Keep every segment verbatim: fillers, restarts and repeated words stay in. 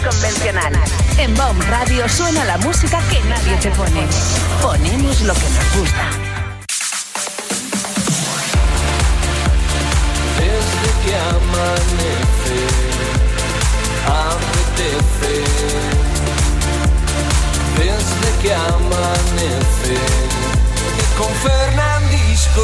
convencional. En Bomb Radio suena la música que nadie te pone. Ponemos lo que nos gusta. Desde que amanece, apetece. Desde que amanece, con Fernandisco.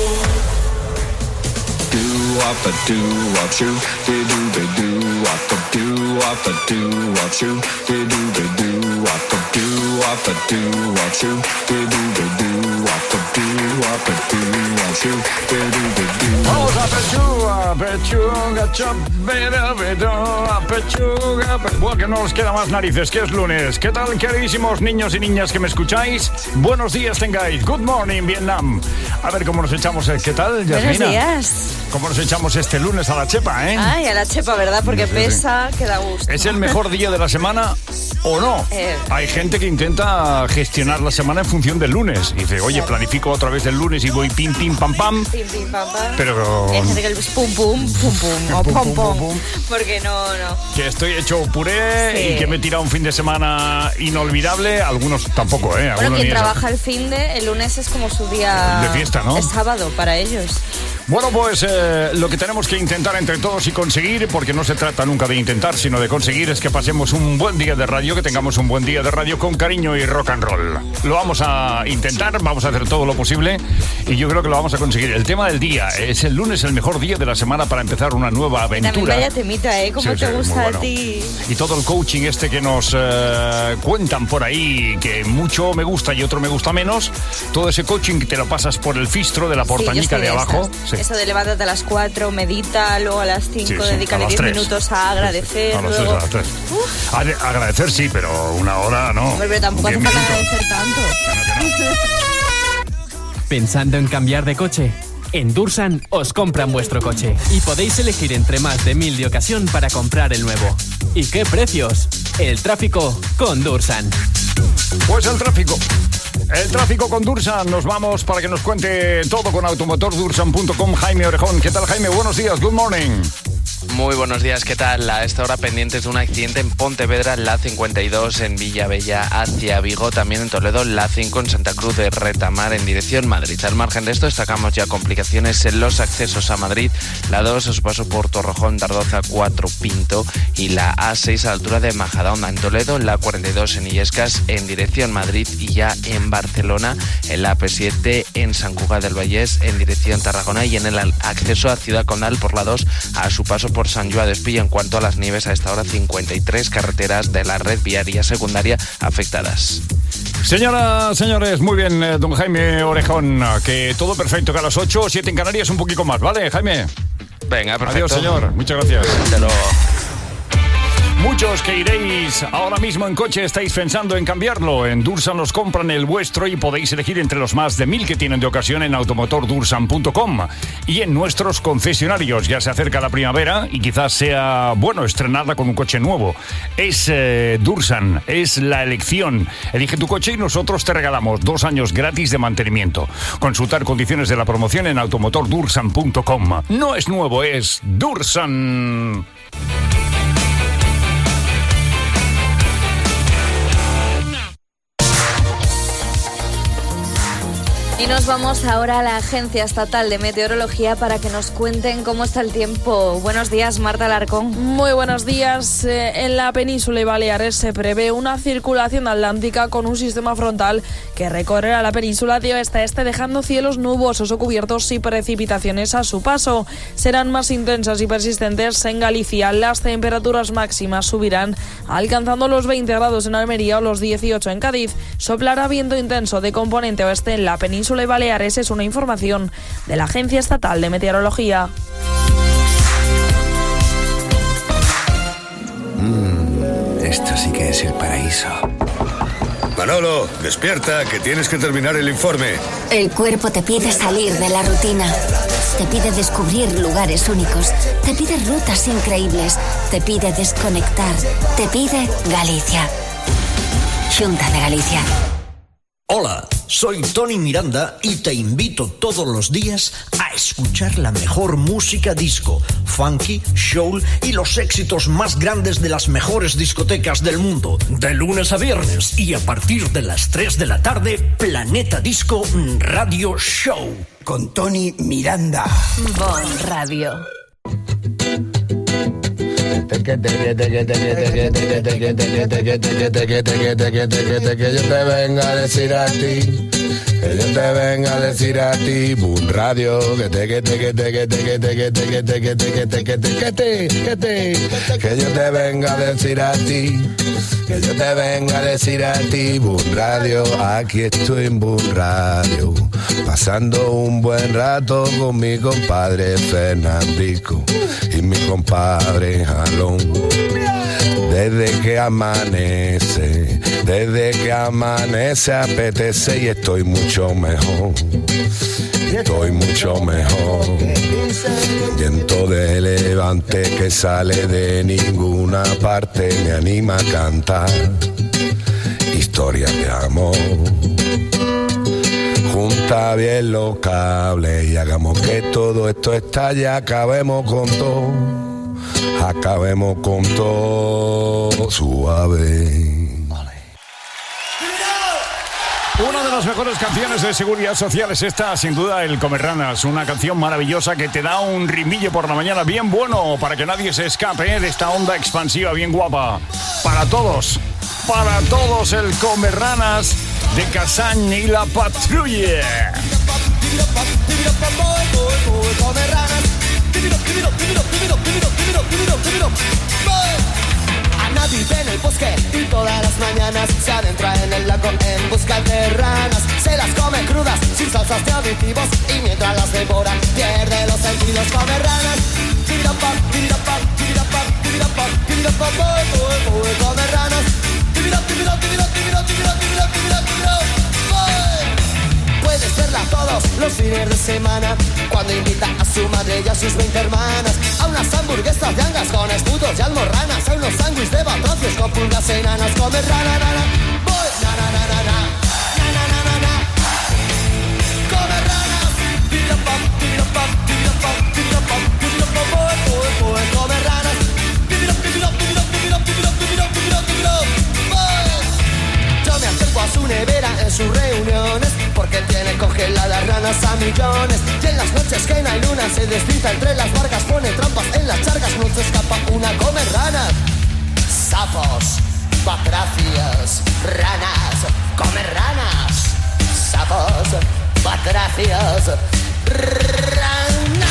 Do up a do up shoe, de do be do up a do up a do up shoe, de do be do up a do up a do up shoe, de do be do up a do up a do up shoe, de do be do. Vamos a pechuga, pechuga, chopera, pechuga, pechuga. Bueno, que no nos queda más narices, que es lunes. ¿Qué tal, queridísimos niños y niñas que me escucháis? Buenos días tengáis. Good morning, Vietnam. A ver cómo nos echamos. ¿Qué tal, Yasmina? Buenos días. ¿Cómo nos echamos este lunes a la chepa, eh? Ay, a la chepa, ¿verdad? Porque sí, sí, pesa, sí. Que da gusto. ¿Es el mejor día de la semana o no? Eh, Hay gente que intenta gestionar la semana en función del lunes. Y dice, oye, planifico otra vez el lunes y voy pim, pim, pam, pam. Pim, pim, pam, pam. Pero... Hay gente que es pum, pum, pum, pum, o pum, pum, pum. Porque no, no. Que estoy hecho puré sí. Y que me he tirado un fin de semana inolvidable. Algunos tampoco, ¿eh? Bueno, quien trabaja el fin de, el lunes es como su día... De fiesta, ¿no? Es sábado para ellos. Bueno, pues eh, lo que tenemos que intentar entre todos y conseguir, porque no se trata nunca de intentar, sino de conseguir, es que pasemos un buen día de radio, que tengamos un buen día de radio con cariño y rock and roll. Lo vamos a intentar, vamos a hacer todo lo posible y yo creo que lo vamos a conseguir. El tema del día es el lunes, el mejor día de la semana para empezar una nueva aventura. También vaya temita, ¿eh? ¿Cómo sí, te sí, gusta bueno. a ti? Y todo el coaching este que nos eh, cuentan por ahí, que mucho me gusta y otro me gusta menos, todo ese coaching que te lo pasas por el fistro de la portañica sí, de abajo. Sí. Eso de levántate a las cuatro, medita, luego a las cinco, sí, sí, dedícale diez minutos a agradecer. A las luego... tres, a las tres. Uf. A agradecer sí, pero una hora no. Hombre, pero tampoco hace falta agradecer tanto. ¿Pensando en cambiar de coche? En Dursan os compran vuestro coche y podéis elegir entre más de mil de ocasión para comprar el nuevo. ¿Y qué precios? El tráfico con Dursan. Pues el tráfico. El tráfico con Dursan. Nos vamos para que nos cuente todo con automotor dursan punto com. Jaime Orejón. ¿Qué tal, Jaime? Buenos días. Good morning. Muy buenos días, ¿qué tal? A esta hora pendientes de un accidente en Pontevedra, la cincuenta y dos en Villavella hacia Vigo, también en Toledo, la cinco en Santa Cruz de Retamar en dirección Madrid. Al margen de esto destacamos ya complicaciones en los accesos a Madrid, la dos a su paso por Torrejón, Dardoza, cuatro Pinto y la A seis a la altura de Majadahonda en Toledo, la cuarenta y dos en Illescas en dirección Madrid y ya en Barcelona, en la A P siete en Sant Cugat del Vallès en dirección Tarragona y en el acceso a Ciudad Condal por la dos a su paso por Sant Joan d'Espí. En cuanto a las nieves, a esta hora cincuenta y tres carreteras de la red viaria secundaria afectadas. Señoras, señores, muy bien, eh, don Jaime Orejón, que todo perfecto, que a las ocho o siete en Canarias un poquito más, ¿vale, Jaime? Venga, perfecto. Adiós, señor, muchas gracias. Hasta luego. Muchos que iréis ahora mismo en coche estáis pensando en cambiarlo. En Dursan los compran el vuestro y podéis elegir entre los más de mil que tienen de ocasión en automotor dursan punto com y en nuestros concesionarios. Ya se acerca la primavera y quizás sea bueno estrenarla con un coche nuevo. Es eh, Dursan, es la elección. Elige tu coche y nosotros te regalamos dos años gratis de mantenimiento. Consultar condiciones de la promoción en automotor dursan punto com. No es nuevo, es Dursan. Y nos vamos ahora a la Agencia Estatal de Meteorología para que nos cuenten cómo está el tiempo. Buenos días, Marta Alarcón. Muy buenos días. Eh, en la península y Baleares se prevé una circulación atlántica con un sistema frontal que recorrerá la península de oeste a este, dejando cielos nubosos o cubiertos y precipitaciones a su paso. Serán más intensas y persistentes en Galicia. Las temperaturas máximas subirán, alcanzando los veinte grados en Almería o los dieciocho en Cádiz. Soplará viento intenso de componente oeste en la península y Baleares. Es una información de la Agencia Estatal de Meteorología. Mm, esto sí que es el paraíso. Manolo, despierta, que tienes que terminar el informe. El cuerpo te pide salir de la rutina. Te pide descubrir lugares únicos. Te pide rutas increíbles. Te pide desconectar. Te pide Galicia. Xunta de Galicia. Hola, soy Tony Miranda y te invito todos los días a escuchar la mejor música disco, funky, soul y los éxitos más grandes de las mejores discotecas del mundo. De lunes a viernes y a partir de las tres de la tarde, Planeta Disco Radio Show. Con Tony Miranda. Bon Radio. Que yo te venga a decir a ti, que yo te venga a decir a ti, Boom Radio, que te que te que te que te que te que te que te que te que te que te que te que te que yo te venga a decir a ti, que yo te venga a decir a ti, Boom Radio, aquí estoy en Boom Radio, pasando un buen rato con mi compadre Fernandico y mi compadre Jalón. Desde que amanece, desde que amanece apetece y estoy mucho mejor, estoy mucho mejor. Viento de levante que sale de ninguna parte me anima a cantar historias de amor. Junta bien los cables y hagamos que todo esto estalle, acabemos con todo, acabemos con todo suave. Una de las mejores canciones de seguridad social es esta, sin duda, el Comerranas. Una canción maravillosa que te da un rimillo por la mañana bien bueno para que nadie se escape de esta onda expansiva bien guapa. Para todos, para todos el Comerranas de Kazán y la Patrulla. Ana vive en el bosque y todas las mañanas se adentra en el lago en busca de ranas. Se las come crudas, sin salsas de aditivos, y mientras las devora pierde los sentidos. Come ranas. Come ranas. Puedes verla todos los fines de semana cuando invita a su madre y a sus veinte hermanas a unas hamburguesas de angas con escudos y almorranas, a unos sándwiches de batracios con pulgas enanas. Come rana, rana, voy, na, na, na, na, na, na, na, na, na. Come ranas, tira pop, tira pop, tira pop, tira pop, tira pop, voy, voy, voy. Come ranas, tira, tira, tira, tira, tira, tira, tira, tira, voy. Yo me acerco a su nevera en sus reuniones porque tiene congeladas ranas a millones. Y en las noches que no hay luna se desliza entre las barcas, pone trampas en las charcas, no se escapa una. Come ranas, sapos, batracios, ranas. Come ranas, sapos, batracios, ranas.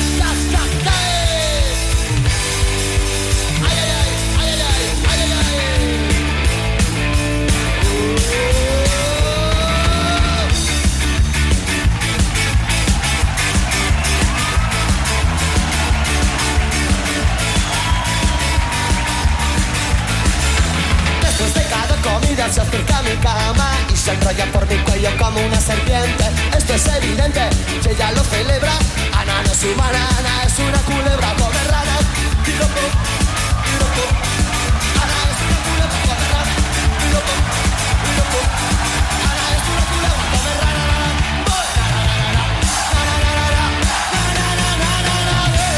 Comida se acerca a mi cama y se enrolla por mi cuello como una serpiente. Esto es evidente, si ella lo celebra. Ana no es humana, Ana es una culebra. Come rana, tiro pop, tiro pop. Ana es una culebra, come rana, tiro pop, tiro pop. Ana es una culebra, come rana, rana, voy, rana, rana, rana, rana, rana,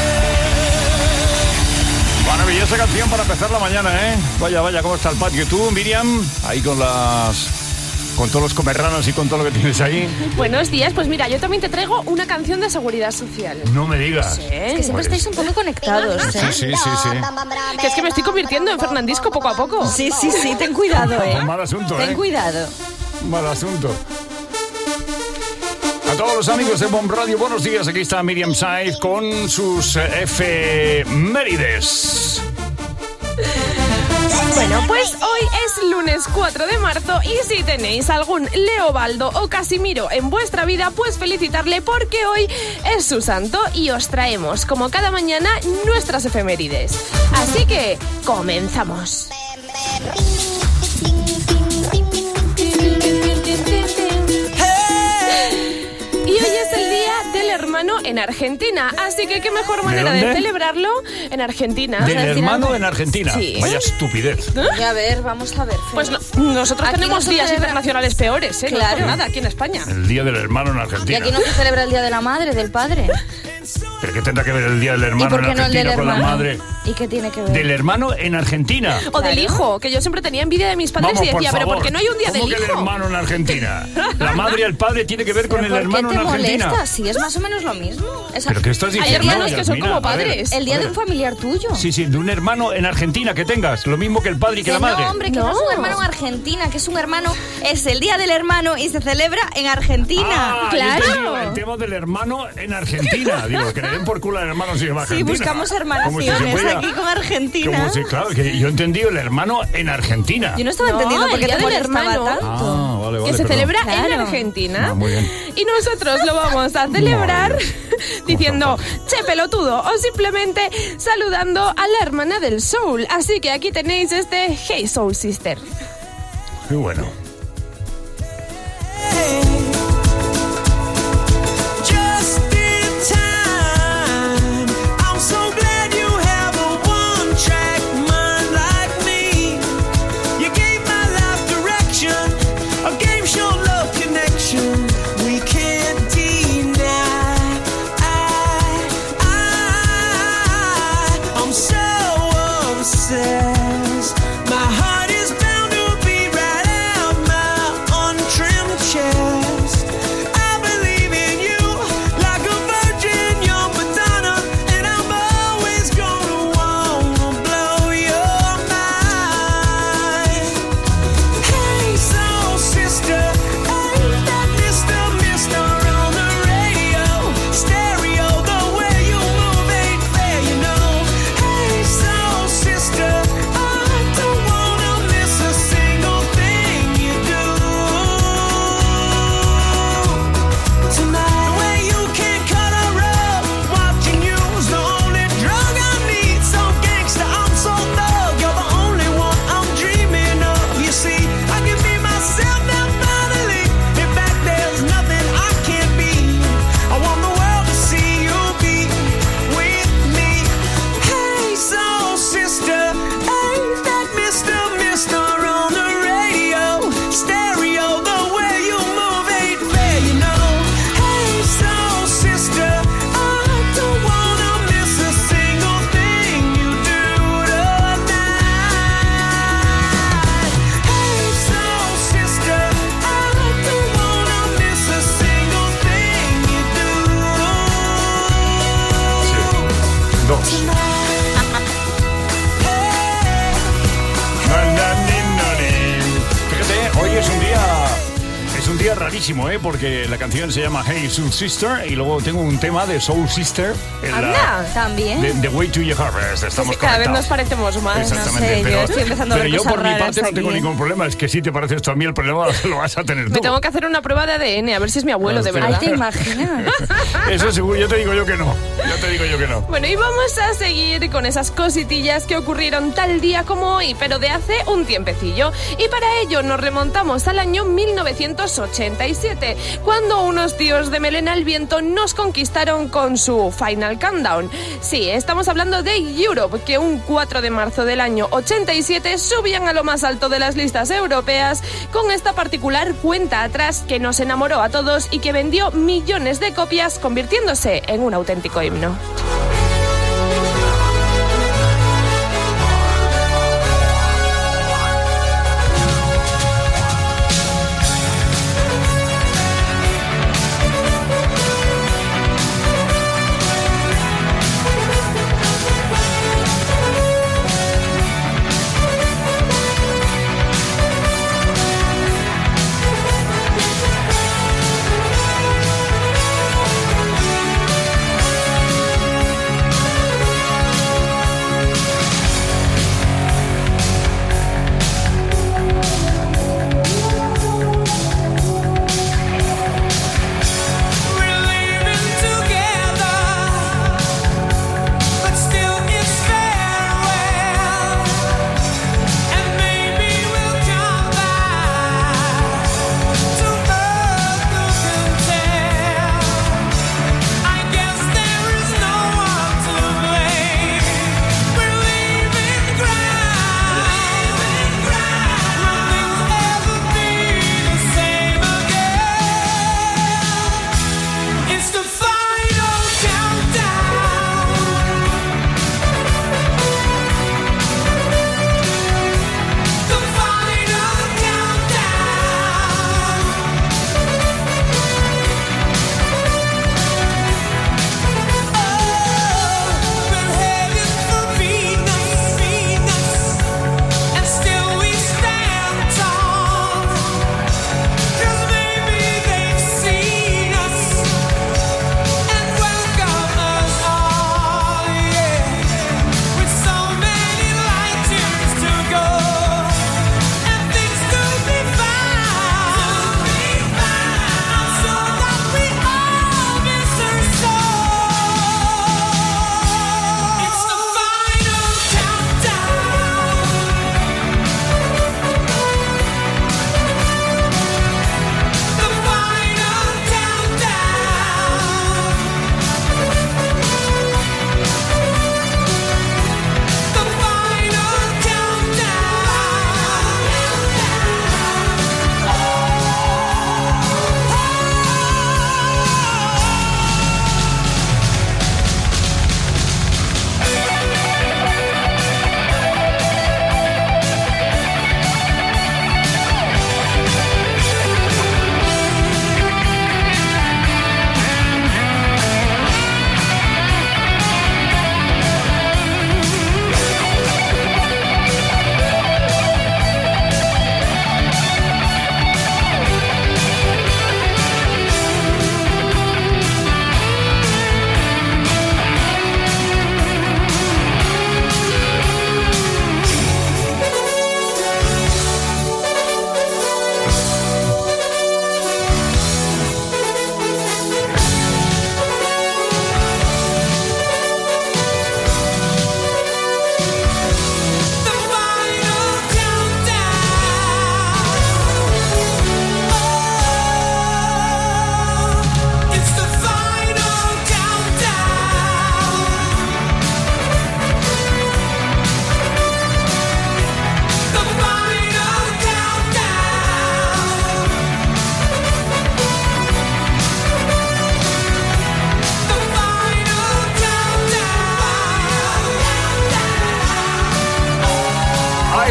rana. Maravillosa canción para empezar la mañana, ¿eh? Vaya, vaya, ¿cómo está el patio? ¿Y tú, Miriam? Ahí con las... con todos los comerranos y con todo lo que tienes ahí. Buenos días, pues mira, yo también te traigo una canción de seguridad social. No me digas. Sí. Es que siempre estáis un poco conectados, ¿eh? Sí, sí, sí, sí. Que es que me estoy convirtiendo en Fernandisco poco a poco. Sí, sí, sí, ten cuidado, ¿eh? Mal asunto, ¿eh? Ten cuidado. Mal asunto. A todos los amigos de Bomb Radio, buenos días. Aquí está Miriam Saiz con sus efemérides. Bueno, pues hoy es lunes cuatro de marzo y si tenéis algún Leobaldo o Casimiro en vuestra vida, pues felicitarle porque hoy es su santo y os traemos, como cada mañana, nuestras efemérides. Así que, comenzamos. Y hoy es el día del hermano Hermano en Argentina. Así que qué mejor manera ¿De de, dónde? celebrarlo en Argentina. Del hermano en Argentina. Sí. Vaya estupidez. Y a ver, vamos a ver. Fer. Pues no, nosotros Aquí tenemos no se días celebra- internacionales peores, ¿eh? No Claro. por nada, aquí en España. El día del hermano en Y Argentina. aquí no se celebra el Día de la Madre, del Padre. ¿Pero qué tendrá que ver el día del ¿Y hermano por en qué no el Argentina del con la hermano? madre? ¿Y qué tiene que ver? Del hermano en Argentina. O del hijo, que yo siempre tenía envidia de mis padres Vamos, y decía, por pero favor. ¿por qué no hay un día ¿Cómo del que el hijo? hermano en Argentina? La madre y el padre tiene que ver con el ¿Por hermano qué en te Argentina. molesta? Sí, es más o menos lo mismo. Es- ¿Pero qué estás Hay diciendo, hermanos que son Yasmina? como A ver, padres. El día a de ver. un familiar tuyo. Sí, sí, de un hermano en Argentina que tengas, lo mismo que el padre y que, Que la madre. no, hombre, que no. es un hermano en Argentina, que es un hermano, es el Día del Hermano y se celebra en Argentina. Ah, yo claro. entendí el tema del hermano en Argentina. Digo, que le den por culo al hermano si va a Sí, Argentina. buscamos Como si se hermanaciones fuera- aquí con Argentina. Como si, claro, que yo he entendido el hermano en Argentina. Yo no estaba entendiendo por el qué Día te del molestaba hermano. tanto. Ah, vale, vale, que se perdón. celebra en Claro. Argentina. Ah, muy bien. Y nosotros lo vamos a celebrar diciendo, che pelotudo, o simplemente saludando a la hermana del soul. Así que aquí tenéis este Hey Soul Sister. Qué bueno. Just in time. I'm so glad you have a one-track mind like me. You gave my life direction, a game show love connection. We can't deny. I, I, I'm so obsessed. My heart is bound to be right out my untrimmed chest. I believe in you like a virgin young Madonna, and I'm always gonna wanna blow your mind. Hey, soul sister, ain't that Mister Mister on the radio? Stereo, the way you move ain't fair, you know. Hey, soul sister, I don't wanna miss a single thing you do tonight. The way you can cut a rug, watching you's the only drug I need. So gangsta, I'm so thug. You're the only one I'm dreaming of. You see, I can be myself now finally. In fact, there's nothing I can't be. I want the world to see you be with me. Hey, soul sister, ain't that Mister Mister on the radio? Stereo, the way you move ain't fair, you know. Hey, soul sister, I don't wanna miss a single thing you do tonight. Hey, soul sister, I don't wanna miss a single thing you do Dos. Fíjate, hoy es un día. Es un día rarísimo, ¿eh? Porque la canción se llama Hey Soul Sister y luego tengo un tema de Soul Sister. En la, Anda, también. de, The Way to Your Heart. Estamos Sí, cada vez nos conectados. parecemos más. Exactamente, No sé, pero, yo estoy empezando a pero ver yo cosas por mi raras parte no tengo aquí. ningún problema. Es que si te pareces tú a mí, el problema lo vas a tener tú. Me tengo que hacer una prueba de A D N, a ver si es mi abuelo, de Claro, verdad. Ay, te imaginas. Eso seguro, yo te digo yo que no. Yo te digo yo que no. Bueno, y vamos a seguir con esas cositillas que ocurrieron tal día como hoy, pero de hace un tiempecillo. Y para ello nos remontamos al año mil novecientos ochenta y siete, cuando unos tíos de melena al viento nos conquistaron con su Final Countdown. Sí, estamos hablando de Europe, que un cuatro de marzo del año ochenta y siete subían a lo más alto de las listas europeas con esta particular cuenta atrás que nos enamoró a todos y que vendió millones de copias, convirtiéndose en un auténtico himno.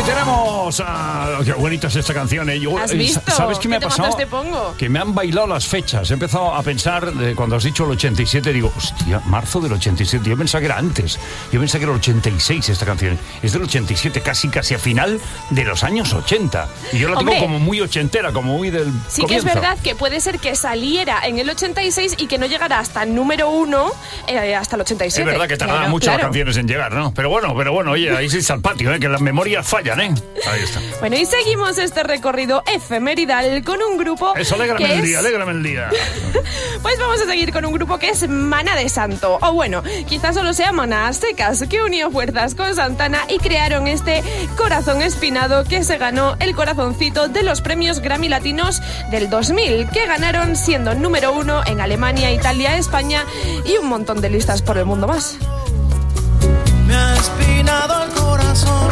tenemos a... Qué bonita es esta canción, ¿eh? Yo, ¿Has visto? ¿Sabes qué me ha ¿Qué pasado? temazos te pongo? Que me han bailado las fechas. He empezado a pensar, de cuando has dicho el ochenta y siete, digo, hostia, marzo del ochenta y siete. Yo pensaba que era antes. Yo pensaba que era el ochenta y seis esta canción. Es del ochenta y siete, casi casi a final de los años ochenta. Y yo la tengo Hombre, como muy ochentera, como muy del Sí comienzo. que es verdad que puede ser que saliera en el ochenta y seis y que no llegara hasta el número uno eh, hasta el ochenta y siete. Es verdad que tardan Claro, mucho claro. las canciones en llegar, ¿no? Pero bueno, pero bueno, oye, ahí sí está el patio, ¿eh? Que las memorias fallan, ¿eh? Ahí está. Bueno, y seguimos este recorrido efemeridal con un grupo Eso, alégrame que el es... día, alégrame el día. Pues vamos a seguir con un grupo que es Maná de Santo. O bueno, quizás solo sea Maná a secas, que unió fuerzas con Santana y crearon este Corazón Espinado que se ganó el corazoncito de los premios Grammy Latinos del dos mil, que ganaron siendo número uno en Alemania, Italia, España y un montón de listas por el mundo más. Me ha espinado el corazón,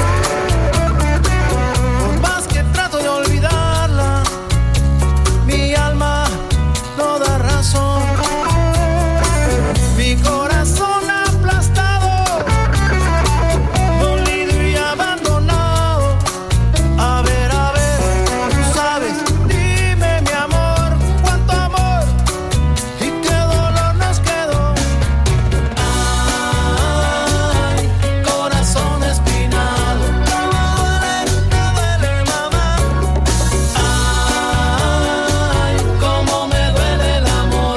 por más que trato de olvidarla, mi alma no da razón, mi corazón aplastado, dolido y abandonado. A ver, a ver, tú sabes, dime mi amor, cuánto amor y qué dolor nos quedó. Ay, corazón espinado, cómo duele, me duele, mamá. Ay, cómo me duele el amor.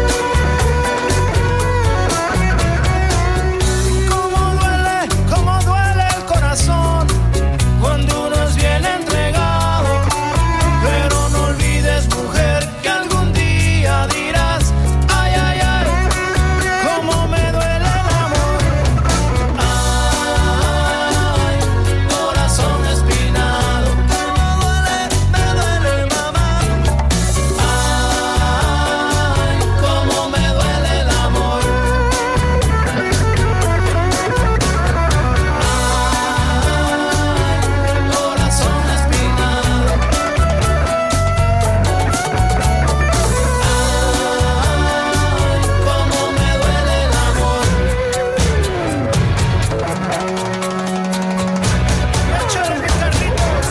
Cómo duele, cómo duele el corazón cuando uno es bien entregado. Pero no olvides, mujer, que algún día dirás: ay, ay, ay, cómo me duele el amor. Ay, corazón espinado, cómo duele, me duele, mamá. Ay, cómo me duele el amor. Ay, corazón espinado. Cómo me duele el amor. Échale, mis Carlitos.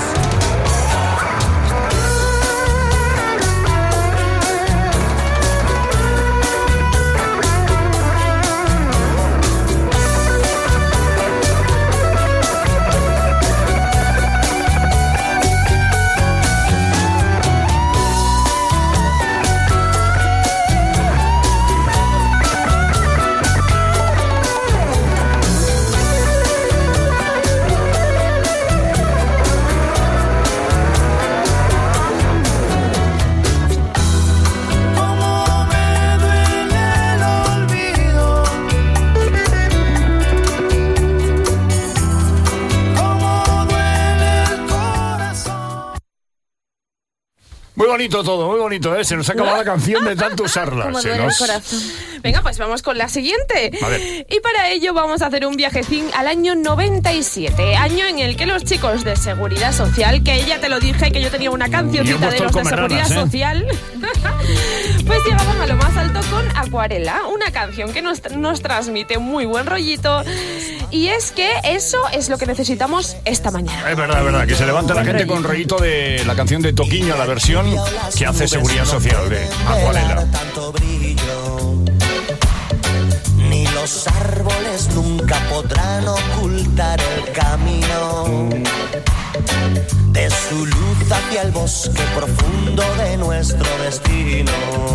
Cómo me duele el olvido. Cómo duele el corazón. Muy bonito todo, muy bonito, ¿eh? Se nos ha acabado la canción de tanto usarla. Como Se duele nos- el corazón. Venga, pues vamos con la siguiente. A ver. Y para ello vamos a hacer un viajecín al año noventa y siete, año en el que los chicos de Seguridad Social, que ya te lo dije que yo tenía una Y he cancioncita de puesto el los de Comerranas, Seguridad ¿eh? Social, pues llegaban a lo más alto con Acuarela, una canción que nos, nos transmite muy buen rollito. Y es que eso es lo que necesitamos esta mañana. Es verdad, es verdad, que se levanta la gente con rollito de la canción de Toquiño, la versión que hace Seguridad Social de Acuarela. Tanto brillo, ni los árboles nunca podrán ocultar el camino de su luz hacia el bosque profundo de nuestro destino.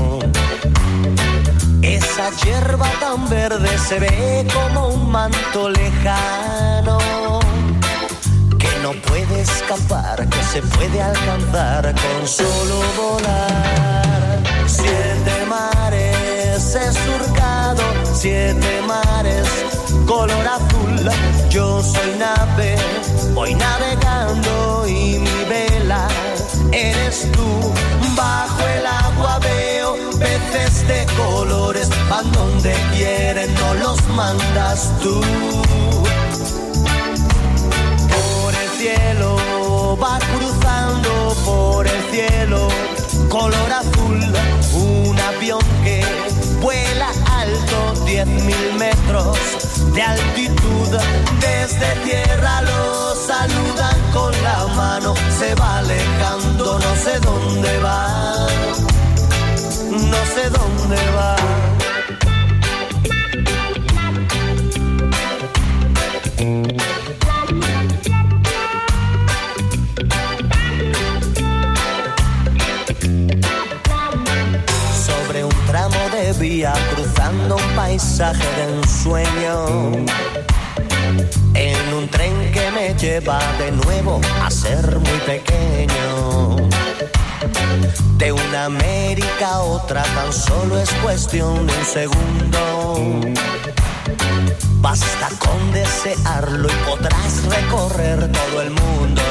Esa hierba tan verde se ve como un manto lejano que no puede escapar, que se puede alcanzar con solo volar. Siete mares he surcado, siete mares color azul. Yo soy nave, voy navegando y mi vela eres tú. Bajo el agua veo peces de colores, van donde quieren, no los mandas tú. Por el cielo va cruzando, por el cielo color azul, un avión que vuela alto, diez mil metros de altitud. Desde tierra lo saludan con sé dónde va, no sé dónde va. Sobre un tramo de vía, cruzando un paisaje de ensueño, en un tren que me lleva de nuevo a ser muy pequeño. De una América a otra tan solo es cuestión de un segundo. Basta con desearlo y podrás recorrer todo el mundo.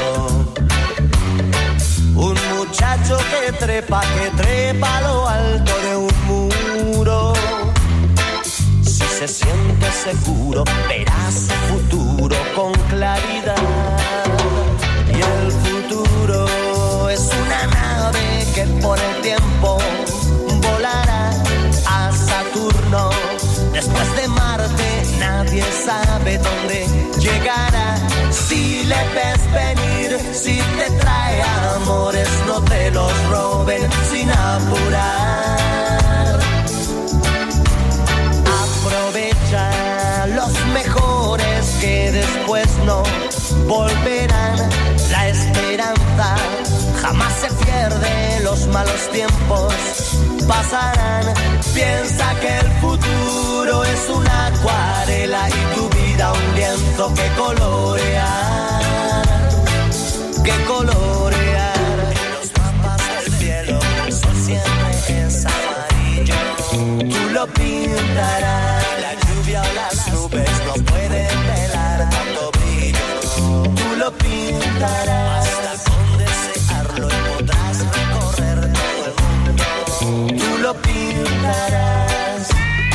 Un muchacho que trepa, que trepa a lo alto de un muro. Si se siente seguro, verá su futuro con claridad. Y el futuro es una nave que por el tiempo volará a Saturno. Después de Marte nadie sabe dónde llegará. Si le ves venir, si te trae amores, no te los roben sin apurar. Aprovecha los mejores que después no volverán. La esperanza jamás se pierde, los malos tiempos pasarán. Piensa que el futuro es una acuarela y tu vida un lienzo que colorear, que colorear. En los mapas del cielo el sol siempre es amarillo. Tú lo pintarás, la lluvia o las nubes no pueden velar tanto brillo. Tú lo pintarás, basta con desearlo y podrás recorrer todo el mundo. Tú lo pintarás,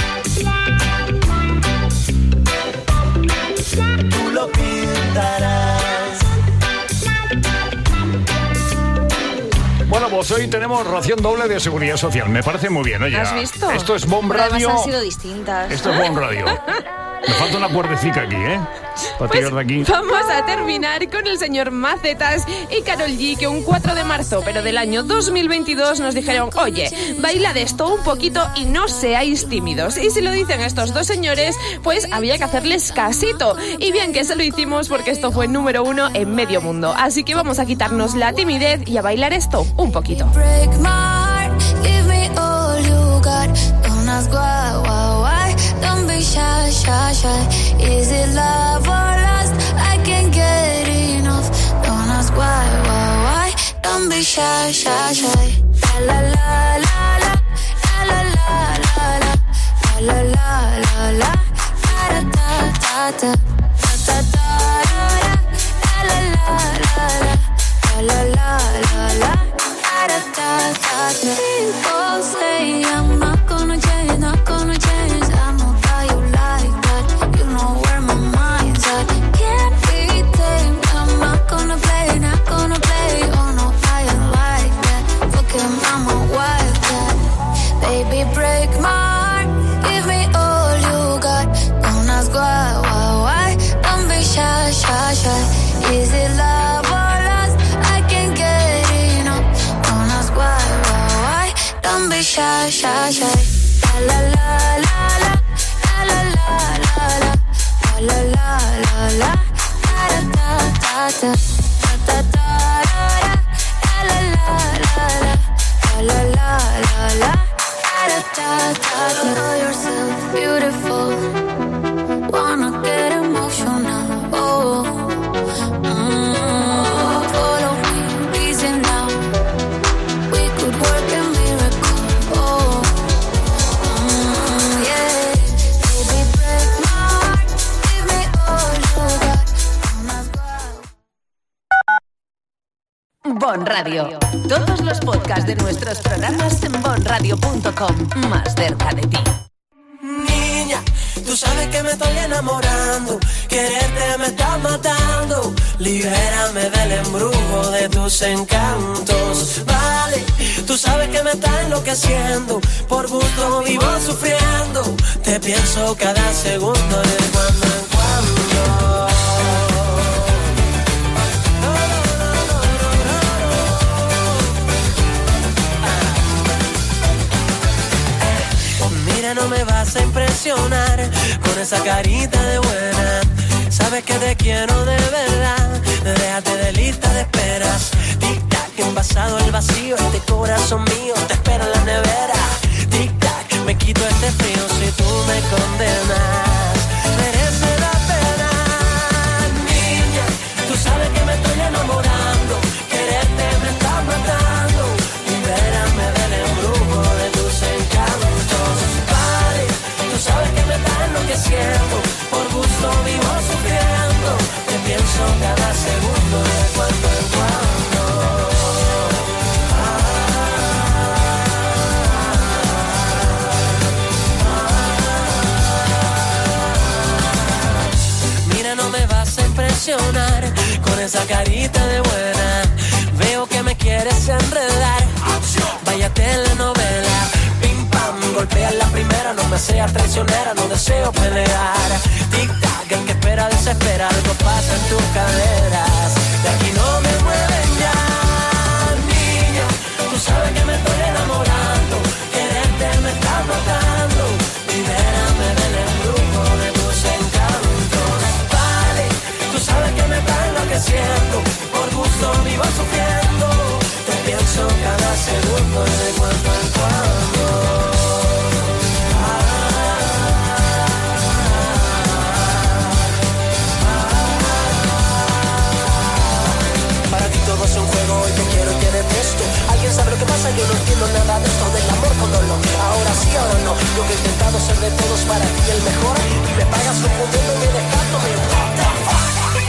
tú lo pintarás. Bueno, pues hoy tenemos ración doble de seguridad social. Me parece muy bien, oye. ¿Has visto? Esto es Bomb Pero Radio. además han sido distintas. Esto es Bomb Radio. Me falta una cuerdecica aquí, ¿eh? Para Pues tirar de aquí. vamos a terminar con el señor Macetas y Karol G, que un cuatro de marzo, pero del año dos mil veintidós, nos dijeron: oye, bailad esto un poquito y no seáis tímidos. Y si lo dicen estos dos señores, pues había que hacerles casito. Y bien que se lo hicimos, porque esto fue número uno en medio mundo. Así que vamos a quitarnos la timidez y a bailar esto un poquito. Break my heart, give me all you got. Don't ask why, why, why. Don't be shy, shy, shy. Is it love or lust? I can't get enough. Don't ask why, why, why. Don't be shy, shy, shy. La la la la la, la la la la la, la la la la, da da da da, da da da, la la la la, la la la la. People say I'm not gonna change, not gonna change. I know that you like that. You know where my mind's at. Can't be tamed. I'm not gonna play, not gonna play. Oh no, I ain't like that. Fucking mama, wildcat. Baby, break my heart. Give me all you got. Don't ask why, why, why. Don't be shy, shy, shy. Is it love or lust? I can't get enough. Don't ask why, why, why. Don't be shy, shy, shy. La la la la, la la la la la, la la la la, da da da da, da da da, la la la la, la la la la, da da da da. Know yourself beautiful. Wanna get emotional. Oh. Mm, follow me, reason now. We could work a miracle. Oh, mm, yeah. Baby, break my heart. Give me all you got. Bon Radio. Todos los podcasts de nuestros programas en bon radio punto com. Más cerca de ti. Niña, tú sabes que me estoy enamorando. Quererte me está matando. Libérame del embrujo de tus encantos. Vale, tú sabes que me está enloqueciendo. Por gusto vivo sufriendo. Te pienso cada segundo de cuando en cuando. vas a impresionar con esa carita de buena. Sabes que te quiero de verdad. Déjate de lista de esperas. Tic-tac, envasado el vacío. Este corazón mío te espera en la nevera. Tic-tac, me quito este frío si tú me condenas. Merece la pena. Niña, tú sabes que me estoy enamorando. Quererte me está matando. Libérame del embrujo de tus encantos. Vale, tú sabes que me está enloqueciendo. Por gusto vivo sufriendo. Te pienso cada segundo de cuando en cuando. Mira, no me vas a impresionar con esa carita de buena. Veo que me quieres enredar. Vaya telenovela. Pim pam, golpea la primera. No me seas traicionera, no deseo pelear. Tic tac, el que espera desespera. Algo pasa en tus caderas. De aquí no me mueven ya. Niña, tú sabes que me estoy enamorando. Quererte me está matando. Libérame del embrujo de tus encantos. Vale, tú sabes que me está enloqueciendo. Por gusto vivo sufriendo. Te pienso cada segundo de cuando en cuando. Para ti todo es un juego y te quiero y te detesto. ¿Alguien sabe lo que pasa? Yo no entiendo nada de esto del amor con dolor. Ahora sí, ahora no. Yo que he intentado ser de todos para ti el mejor. Y me pagas confundiéndome y dejándome. What the fuck?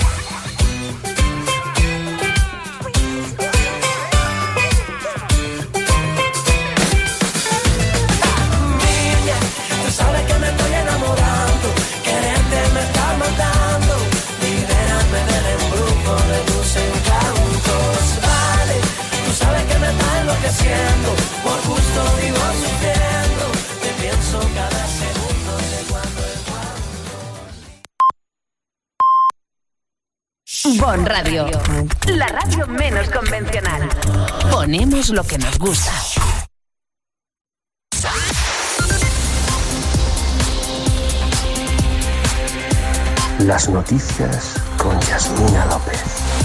Niña, tú sabes que me estoy enamorando. Quererte me está matando. Libérame del embrujo de tus encantos. Vale, tú sabes que me está enloqueciendo. Por gusto vivo sufriendo. Te pienso cada segundo de cuando en cuando. Bon Radio, la radio menos convencional. Ponemos lo que nos gusta. Las noticias con Yasmina López.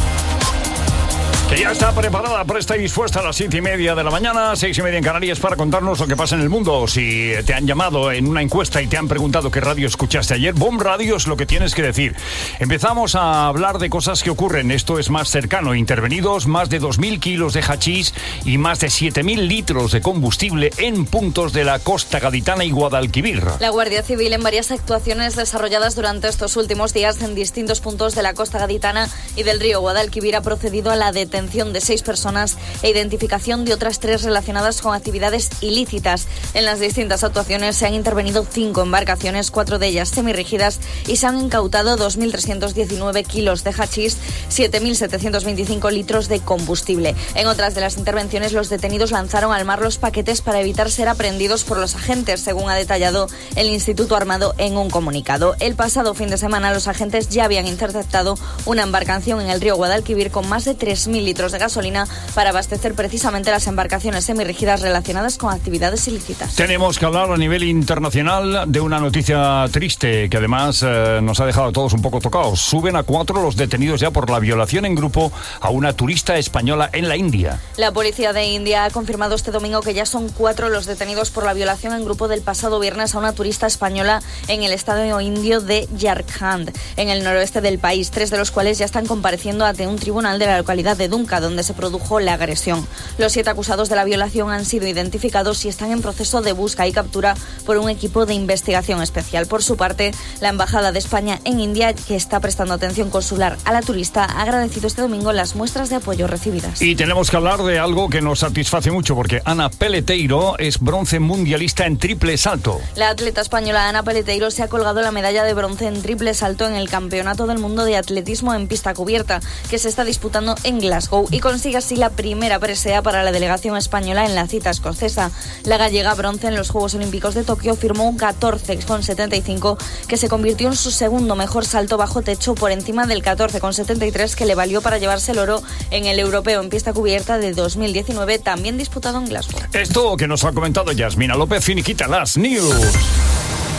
Que ya está preparada, presta y dispuesta a las siete y media de la mañana, seis y media en Canarias, para contarnos lo que pasa en el mundo. Si te han llamado en una encuesta y te han preguntado qué radio escuchaste ayer, Bon Radio es lo que tienes que decir. Empezamos a hablar de cosas que ocurren. Esto es más cercano. Intervenidos más de dos mil kilos de hachís y más de siete mil litros de combustible en puntos de la costa gaditana y Guadalquivir. La Guardia Civil, en varias actuaciones desarrolladas durante estos últimos días en distintos puntos de la costa gaditana y del río Guadalquivir, ha procedido a la detención de seis personas e identificación de otras tres relacionadas con actividades ilícitas. En las distintas actuaciones se han intervenido cinco embarcaciones, cuatro de ellas semirrígidas, y se han incautado dos mil trescientos diecinueve kilos de hachís, siete mil setecientos veinticinco litros de combustible. En otras de las intervenciones, los detenidos lanzaron al mar los paquetes para evitar ser aprehendidos por los agentes, según ha detallado el Instituto Armado en un comunicado. El pasado fin de semana, los agentes ya habían interceptado una embarcación en el río Guadalquivir con más de tres mil litros de gasolina para abastecer precisamente las embarcaciones semirrígidas relacionadas con actividades ilícitas. Tenemos que hablar a nivel internacional de una noticia triste que además eh, nos ha dejado a todos un poco tocados. Suben a cuatro los detenidos ya por la violación en grupo a una turista española en la India. La policía de India ha confirmado este domingo que ya son cuatro los detenidos por la violación en grupo del pasado viernes a una turista española en el estado indio de Jharkhand, en el noroeste del país, tres de los cuales ya están compareciendo ante un tribunal de la localidad de Dunca, donde se produjo la agresión. Los siete acusados de la violación han sido identificados y están en proceso de busca y captura por un equipo de investigación especial. Por su parte, la Embajada de España en India, que está prestando atención consular a la turista, ha agradecido este domingo las muestras de apoyo recibidas. Y tenemos que hablar de algo que nos satisface mucho, porque Ana Peleteiro es bronce mundialista en triple salto. La atleta española Ana Peleteiro se ha colgado la medalla de bronce en triple salto en el Campeonato del Mundo de Atletismo en pista cubierta, que se está disputando en Glasgow, y consigue así la primera presea para la delegación española en la cita escocesa. La gallega, bronce en los Juegos Olímpicos de Tokio, firmó un catorce coma setenta y cinco que se convirtió en su segundo mejor salto bajo techo, por encima del catorce coma setenta y tres que le valió para llevarse el oro en el europeo en pista cubierta de dos mil diecinueve, también disputado en Glasgow. Esto que nos ha comentado Yasmina López, finiquita las news.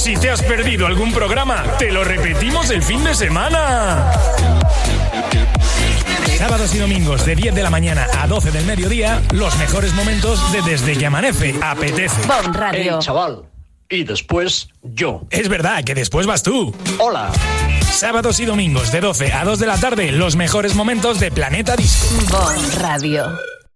Si te has perdido algún programa, te lo repetimos el fin de semana. Sábados y domingos de diez de la mañana a doce del mediodía, los mejores momentos de Desde que amanece. Apetece. Bon Radio. Hey, chaval. Y después yo. Es verdad que después vas tú. Hola. Sábados y domingos de doce a dos de la tarde, los mejores momentos de Planeta Disco. Bon Radio.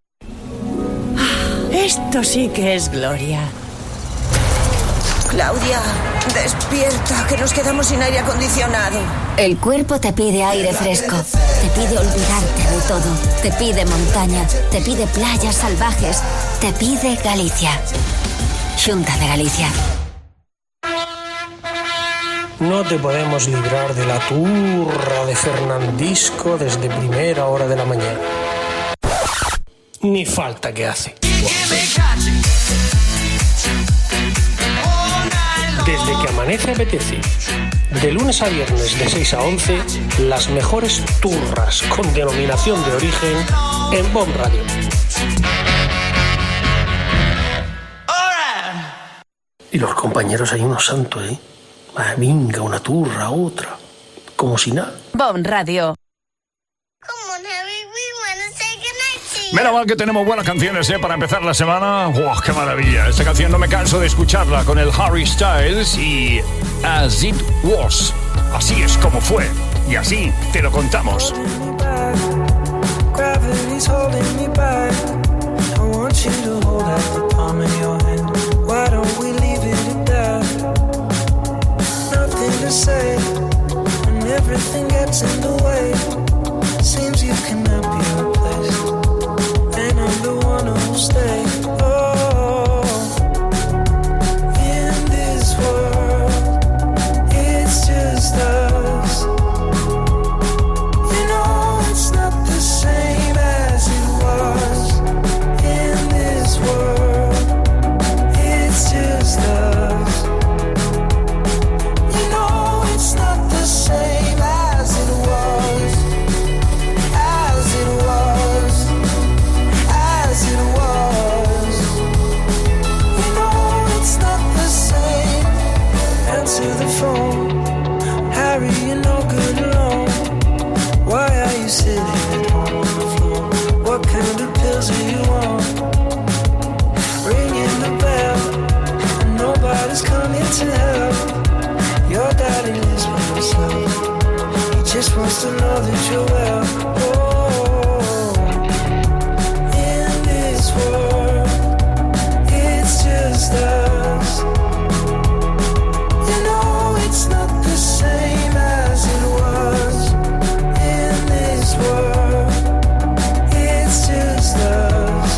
Esto sí que es gloria. Claudia, despierta, que nos quedamos sin aire acondicionado. El cuerpo te pide aire fresco, te pide olvidarte de todo, te pide montaña, te pide playas salvajes, te pide Galicia. Xunta de Galicia. No te podemos librar de la turra de Fernandisco desde primera hora de la mañana. Ni falta que hace. Desde que amanece apetece. De lunes a viernes de seis a once, las mejores turras con denominación de origen en Bon Radio. Y los compañeros hay unos santos, ¿eh? Ah, venga, una turra, otra. Como si nada. Bon Radio. Menos mal que tenemos buenas canciones, ¿eh? Para empezar la semana. ¡Wow, qué maravilla! Esta canción no me canso de escucharla con el Harry Styles y As It Was. Así es como fue. Y así te lo contamos. Gravity's holding me back. I want you to hold out the palm of your hand. Why don't we leave it at that? Nothing to say, and everything gets in the way. Seems you cannot be replaced, and I'm the one who'll stay. Oh, in this world, it's just us. You know it's not the same as it was. In this world, it's just us. You know it's not the same as it was. As it was. As it was. You know it's not the same. Answer the phone. Harry, you're no good alone. Why are you sitting at home on the floor? What kind of pills are you on? Ringing the bell, and nobody's coming to help. Your daddy lives by himself. He just wants to know that you're well. Oh, in this world, it's just us. You know it's not the same as it was. In this world, it's just us.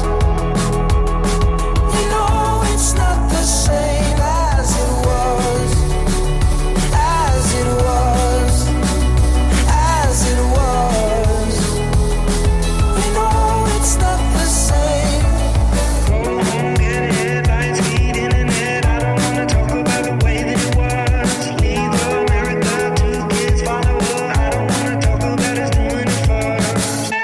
You know it's not the same as it was. As it was. As it was. You know it's not the same. Go home, get headlines, feed internet. I don't wanna talk about the way that it was. Leave America, two kids follow her. I don't wanna talk about us doing it first.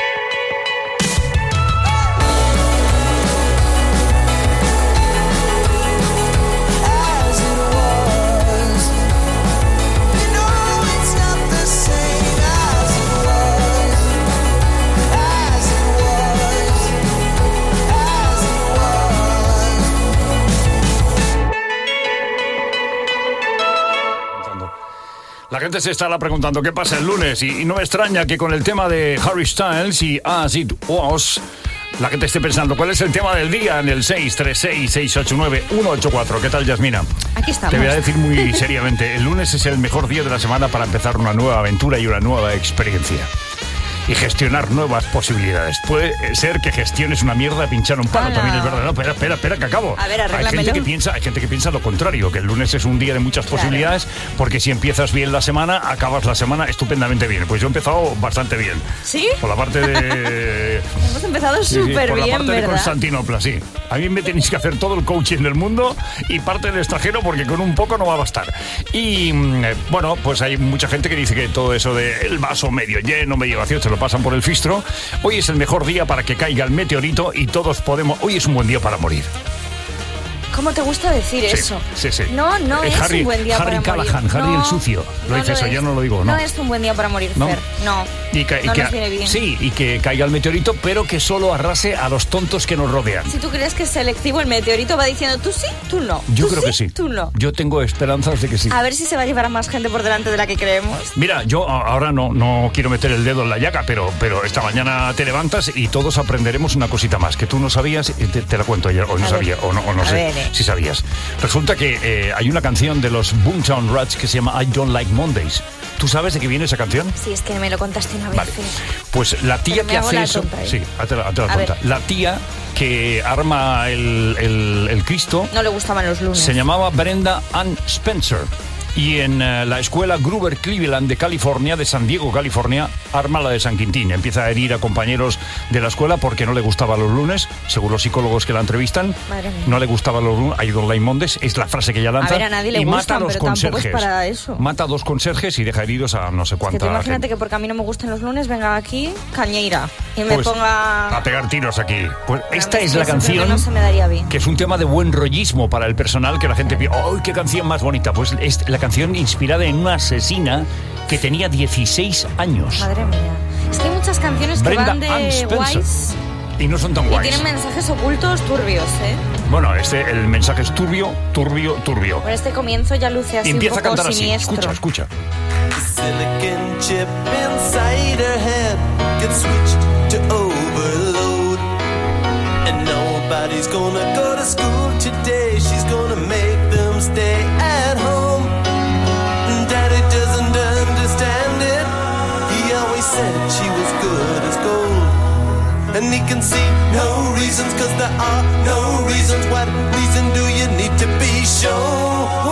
As it was. You know it's not the same as it was. As it was. As it was. La gente se estará preguntando qué pasa el lunes y, y no me extraña que con el tema de Harry Styles y As It Was, la gente esté pensando cuál es el tema del día en el seis tres seis, seis ocho nueve, uno ocho cuatro. ¿Qué tal, Yasmina? Aquí estamos. Te voy a decir muy seriamente, el lunes es el mejor día de la semana para empezar una nueva aventura y una nueva experiencia. Y gestionar nuevas posibilidades. Puede ser que gestiones una mierda pinchar un palo, Hola. también es verdad. No, espera, espera, espera, que acabo. A ver, hay gente arréglamelo. que piensa, hay gente que piensa lo contrario, que el lunes es un día de muchas Claro. posibilidades, porque si empiezas bien la semana, acabas la semana estupendamente bien. Pues yo he empezado bastante bien. ¿Sí? Por la parte de... Hemos empezado Sí, sí, súper por la bien, parte de ¿verdad? Constantinopla, sí. A mí me tenéis que hacer todo el coaching del mundo y parte del extranjero porque con un poco no va a bastar. Y mm, eh, bueno, pues hay mucha gente que dice que todo eso de el vaso medio lleno, medio vacío, se lo pasan por el fistro. Hoy es el mejor día para que caiga el meteorito y todos podemos... Hoy es un buen día para morir. ¿Cómo te gusta decir Sí, eso? sí, sí. No, no Eh, es Harry, un buen día Harry para Callahan, morir. Harry No, el sucio. Lo no dice eso, es. yo no lo digo, ¿no? No es un buen día para morir, ¿No? Fer. No. Y que, y no que- nos viene bien. Sí, y que caiga el meteorito, pero que solo arrase a los tontos que nos rodean. Si tú crees que es selectivo, el meteorito va diciendo tú sí, tú no. Yo Tú creo que sí. Tú no. Yo tengo esperanzas de que sí. A ver si se va a llevar a más gente por delante de la que creemos. Mira, yo a- ahora no, no quiero meter el dedo en la llaga, pero, pero esta mañana te levantas y todos aprenderemos una cosita más que tú no sabías, y te, te la cuento ayer, o no A sabía, ver. o no, o no A sé ver, eh. si sabías. Resulta que eh, hay una canción de los Boomtown Rats que se llama I Don't Like Mondays. ¿Tú sabes de qué viene esa canción? Sí, es que me lo contaste una vez. Vale. Fer. Pues la tía Pero me que hago hace la eso... tonta, ¿eh? Sí, hazte la, hazte la A tonta. ver. La tía que arma el, el, el Cristo No le gustaban los lunes. se llamaba Brenda Ann Spencer. Y en eh, la escuela Gruber Cleveland de California, de San Diego, California, arma la de San Quintín. Empieza a herir a compañeros de la escuela porque no le gustaban los lunes, según los psicólogos que la entrevistan. Madre mía. No le gustaban los lunes, I don't like Mondays, es la frase que ella lanza. A ver, a nadie le y gustan, mata a los pero tampoco es conserjes. para eso. Mata a dos conserjes y deja heridos a no sé Que cuánta tú imagínate gente. que porque a mí no me gustan los lunes, venga aquí, cañeira, y me Pues, ponga... a pegar tiros aquí. Pues esta mí es sí, la eso creo que canción no se me daría bien. que es un tema de buen rollismo para el personal, que la gente pide, ¡ay, qué canción más bonita! Pues es la canción inspirada en una asesina que tenía dieciséis años. Madre mía. Es que hay muchas canciones que Brenda van de Ann Spencer. guays Y no son tan y guays. tienen mensajes ocultos turbios, ¿eh? Bueno, este, el mensaje es turbio, turbio, turbio. Por este comienzo ya luce así Y empieza un a poco cantar así. siniestro. Escucha, escucha. Silicon chip inside her head gets switched to overload. And nobody's gonna go to school today. She's gonna make them stay at home. Daddy doesn't understand it. He always said she was good as gold. And he can see no reasons, cause there are no reasons. What reason do you need to be shown?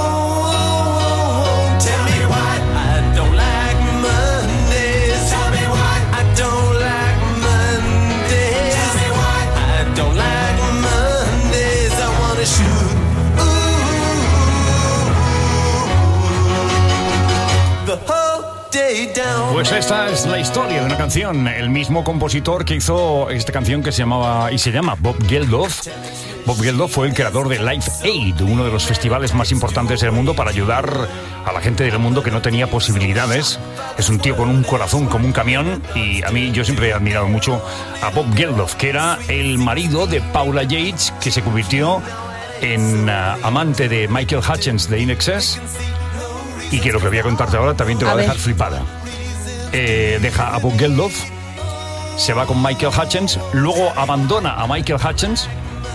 Tell me why I don't like Mondays. Tell me why I don't like Mondays. Tell me why I don't like Mondays. I wanna shoot. Ooh, the whole day down. Pues esta es la historia de una canción. El mismo compositor que hizo esta canción que se llamaba y se llama Bob Geldof. Bob Geldof fue el creador de Live Aid, uno de los festivales más importantes del mundo para ayudar a la gente del mundo que no tenía posibilidades. Es un tío con un corazón como un camión y a mí yo siempre he admirado mucho a Bob Geldof, que era el marido de Paula Yates, que se convirtió en uh, amante de Michael Hutchence de I N X S y que lo que voy a contarte ahora también te va a, A ver. dejar flipada. Eh, deja a Bob Geldof, se va con Michael Hutchence, luego abandona a Michael Hutchence.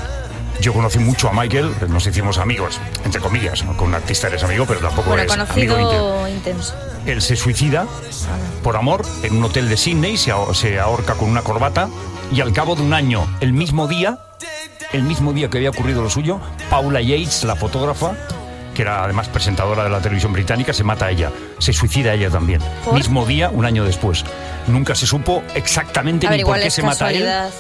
Yo conocí mucho a Michael, nos hicimos amigos, entre comillas, ¿no? Con un artista eres amigo, pero tampoco Bueno, eres amigo íntimo. conocido intenso. Él se suicida por amor en un hotel de Sydney, se, ahor- se ahorca con una corbata y al cabo de un año, el mismo día, el mismo día que había ocurrido lo suyo, Paula Yates, la fotógrafa, que era además presentadora de la televisión británica, se mata a ella, se suicida ella también. ¿Por? Mismo día, un año después. Nunca se supo exactamente A ver, ni por igual qué es se mata a él. casualidad.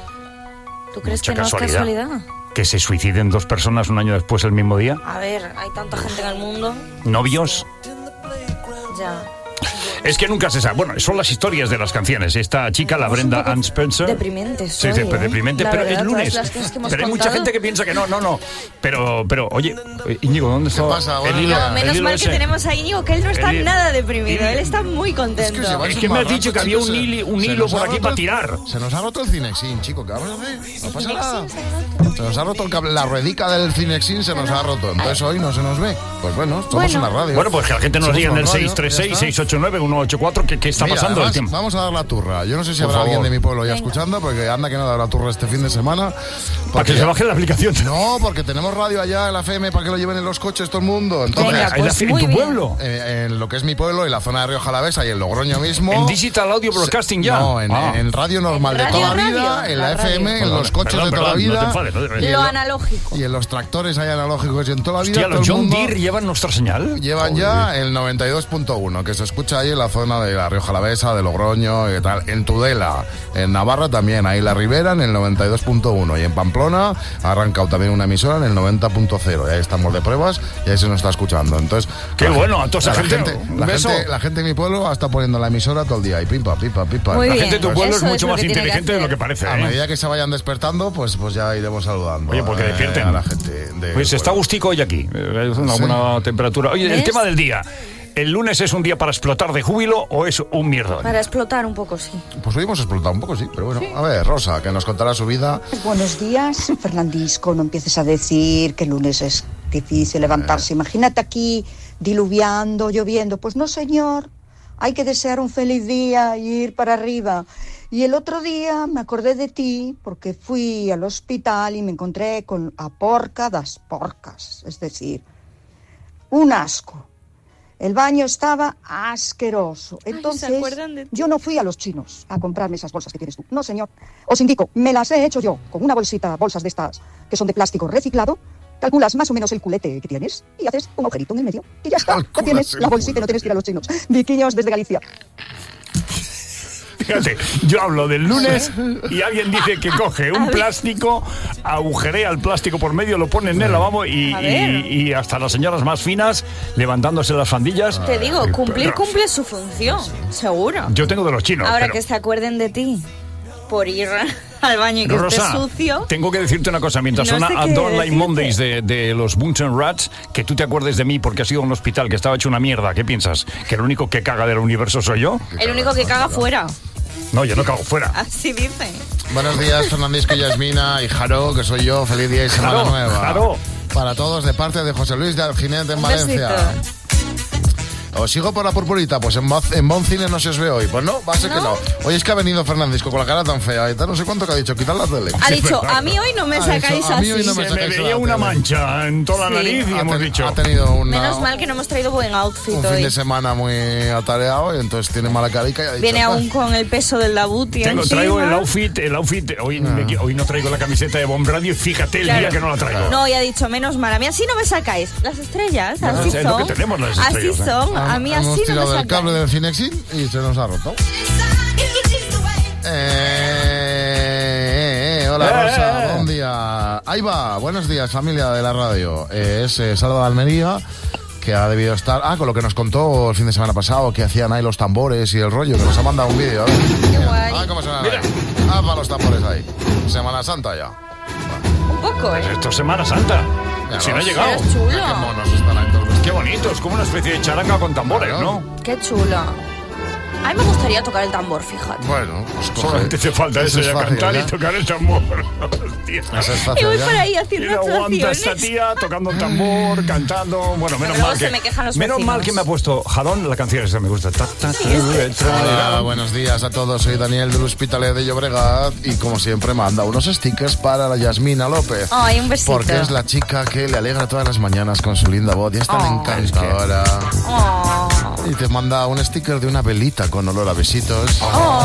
¿Tú crees Mucha que no casualidad. es casualidad? Que se suiciden dos personas un año después el mismo día. A ver, hay tanta gente en el mundo. Novios. Ya. Es que nunca se sabe. Bueno, son las historias de las canciones. Esta chica, la Brenda Ann Spencer. Deprimente Sí, soy, sí, ¿eh? deprimente, La pero verdad, es lunes. todas las cosas que hemos Pero hay mucha contado. gente que piensa que no, no, no. Pero, pero, oye, Íñigo, ¿dónde está pasa? el Bueno, hilo? No, el menos hilo mal ese? que tenemos a Íñigo, que él no está El- nada deprimido. el- Él está muy contento. Es que se va Es que me has dicho que había un hilo, un Se hilo nos por ha aquí roto para el- tirar. Se nos ha roto el Cinexin, chico. ¿Qué vamos a hacer? No pasa nada. Se nos ha roto el cable. La ruedica del Cinexin se nos ha roto. Entonces hoy no se nos ve. Pues bueno, somos Bueno. una radio. Bueno, pues que la gente nos Somos diga en una el radio, seis tres seis, ya está. seis ocho nueve, uno ocho cuatro qué, qué está Mira, pasando además, el tiempo. Vamos a dar la turra. Yo no sé si Por habrá favor. alguien de mi pueblo ya Venga. escuchando, porque anda que no da la turra este fin de semana. Para que se baje la aplicación. No, porque tenemos radio allá en la F M para que lo lleven en los coches todo el mundo. Entonces, Venga, ¿En, la- pues en muy tu bien. pueblo? eh, en lo que es mi pueblo, en la zona de Río Jalavesa y en Logroño mismo. ¿En Digital Audio Broadcasting ya? No, en, Ah. en radio normal En de radio, toda la vida, radio, en la, la F M, radio. en los coches Perdón, de toda perdón, la no te vida. enfades, no te enfades. y en Lo lo- analógico. Y en los tractores hay analógicos y en toda la vida. Hostia, todo los el John mundo Deere llevan nuestra señal. llevan Joder. ya el noventa y dos punto uno, que se escucha escucha ahí en la zona de La Rioja Alavesa, de Logroño y tal. En Tudela, en Navarra también, ahí La Ribera en el noventa y dos punto uno. Y en Pamplona ha arrancado también una emisora en el noventa punto cero. Y ahí estamos de pruebas y ahí se nos está escuchando. Entonces, qué la bueno, a toda esa la gente, gente, un la beso. gente, la gente de mi pueblo está poniendo la emisora todo el día y pipa, pipa, pipa. Muy la bien. gente de tu pueblo Eso es mucho es más inteligente de lo que parece. A ¿eh? medida que se vayan despertando, pues, pues ya iremos saludando. Oye, porque eh, despierten. a la gente de Pues está gustico hoy aquí. Es una Sí. buena temperatura. Oye, el ¿Ves? tema del día. ¿El lunes es un día para explotar de júbilo o es un mierdón? Para explotar un poco, sí. Pues hoy hemos explotado un poco, sí, pero bueno. A ver, Rosa, que nos contará su vida. Buenos días, Fernandisco. No empieces a decir que el lunes es difícil levantarse. Imagínate aquí diluviando, lloviendo. Pues no, señor. Hay que desear un feliz día y ir para arriba. Y el otro día me acordé de ti porque fui al hospital y me encontré con a porca das porcas. Es decir, un asco. El baño estaba asqueroso. Entonces, ¿se acuerdan de ti? yo no fui a los chinos a comprarme esas bolsas que tienes tú. No, señor. Os indico, me las he hecho yo con una bolsita, bolsas de estas que son de plástico reciclado. Calculas más o menos el culete que tienes y haces un agujerito en el medio. Y ya está. Ya tienes la bolsita y no tienes que ir a los chinos. Viquiños desde Galicia. Fíjate, yo hablo del lunes y alguien dice que coge un plástico, agujerea el plástico por medio, lo pone en el lavabo y, A ver. y, y hasta las señoras más finas levantándose las fandillas. Te digo, Ay, cumplir pero- cumple su función, seguro. Yo tengo de los chinos. Ahora pero- que se acuerden de ti por ir al baño y que Rosa, esté sucio. tengo que decirte una cosa. Mientras No suena sé a qué Don't Like decirte. Mondays de, de los Bunsen Rats, que tú te acuerdes de mí porque has ido a un hospital que estaba hecho una mierda. ¿Qué piensas? ¿Que el único que caga del universo soy yo? El único que caga fuera. No, yo no cago fuera. Así dicen. Buenos días, Fernandisco, Yasmina y Jaro, que soy yo. Feliz día y semana Jaro, nueva. Jaro. Para todos, de parte de José Luis de Alginet en Un Valencia. besito. ¿Os sigo por la purpurita? Pues en, Boz- en Bon Cine no se os ve hoy. Pues no, va a ser que no. Hoy es que ha venido Fernandisco con la cara tan fea y tal, no sé cuánto que ha dicho, quitad la tele. Ha dicho, a mí hoy no me Ha sacáis dicho, a mí así. hoy no me Se me sacáis veía la una tele. mancha en toda la Sí. nariz y Ha hemos ten- dicho... Ha tenido una- Menos mal que no hemos traído buen outfit un fin hoy. de semana muy atareado y entonces tiene mala carica y ha dicho... Viene "Ah". aún con el peso del Labuti Tengo, encima. traigo el outfit, el outfit, hoy, me- hoy no traigo la camiseta de Bomb Radio y fíjate el Claro. día que no la traigo. No, y ha dicho, menos mal, a mí así no me sacáis. Las estrellas, No, así es lo son. que tenemos las Así estrellas, ¿eh? son, a mí Hemos así no me tirado el sacáis. cable del Cinexin y se nos ha roto. Eh, eh, hola Eh, Rosa, eh. buen día. Ahí va, buenos días familia de la radio. Eh, es eh, Salva de Almería, que ha debido estar... Ah, con lo que nos contó el fin de semana pasado, que hacían ahí los tambores y el rollo, que nos ha mandado un vídeo. A ver. Qué guay. Ah, ¿cómo suenan ahí? Ah, para los tambores ahí. Semana Santa ya. Un poco, ¿eh? Esto es Semana Santa. Ya Si no ha los- llegado. Es chulo. Qué monos están ahí todos. Qué bonito, es como una especie de charanga con tambores, ¿no? Qué chulo. A mí me gustaría tocar el tambor, fíjate. Bueno, pues coge. Solamente hace falta eso, es ya fácil, cantar ¿ya? y tocar el tambor. Hostia. Eso es Y fácil, voy ¿ya? por ahí haciendo Y no aguanta esta actuaciones. tía tocando el tambor, cantando. Bueno, menos luego mal se que. me quejan los menos vecinos. mal que me ha puesto Jadón, la canción esa me gusta. Ta, ta, ta, Hola, ta, buenos días a todos. Soy Daniel del Hospitalet de Llobregat y como siempre manda unos stickers para la Yasmina López. Ay, un besito. Porque es la chica que le alegra todas las mañanas con su linda voz y es tan Oh. encantadora. Oh. Y te manda un sticker de una velita con olor a besitos.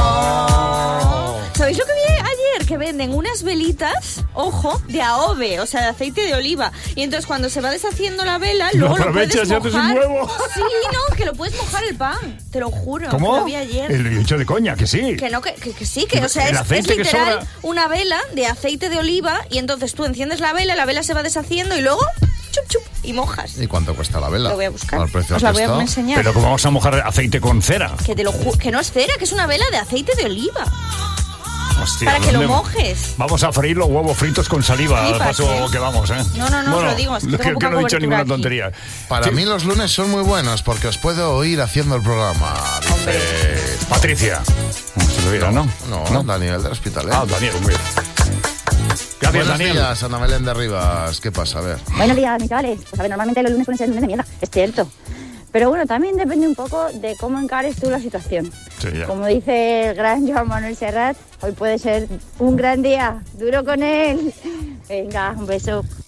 Oh. ¿Sabéis lo que vi ayer? Que venden unas velitas, ojo, de aove, o sea, de aceite de oliva. Y entonces cuando se va deshaciendo la vela, Lo luego lo aprovechas puedes y haces un mojar. huevo. Sí, no, que lo puedes mojar el pan. Te lo juro. que ¿Cómo? Lo vi ayer. El hecho de coña, que sí. Que no, que, que- que sí, que o sea, El es, aceite es que literal sobra. una vela de aceite de oliva y entonces tú enciendes la vela, la vela se va deshaciendo y luego chup chup y mojas. ¿Y cuánto cuesta la vela? Lo voy a buscar. Al precio Os la que voy a está. enseñar. Pero como vamos a mojar aceite con cera. Que te lo ju- que no es cera, que es una vela de aceite de oliva. Hostia, para que lo ¿dónde- mojes. Vamos a freír los huevos fritos con saliva. Al Flipas, paso ¿eh? que vamos, ¿eh? No, no, no, os Bueno, lo digo, es que tengo creo poca que no he dicho cobertura ninguna aquí. tontería. Para Sí. mí los lunes son muy buenos porque os puedo oír haciendo el programa. Dice... Patricia. No se lo diga, ¿no? No, Daniel del Hospitalet. Ah, Daniel, muy bien. Gracias, Buenos Daniel. días, Ana Belén de Rivas. ¿Qué pasa? A ver. Buenos días, mis chavales. Pues a ver, normalmente los lunes suelen ser lunes de mierda, es cierto. Pero bueno, también depende un poco de cómo encares tú la situación. Sí, ya. Como dice el gran Joan Manuel Serrat, hoy puede ser un gran día. Duro con él. Venga, un beso.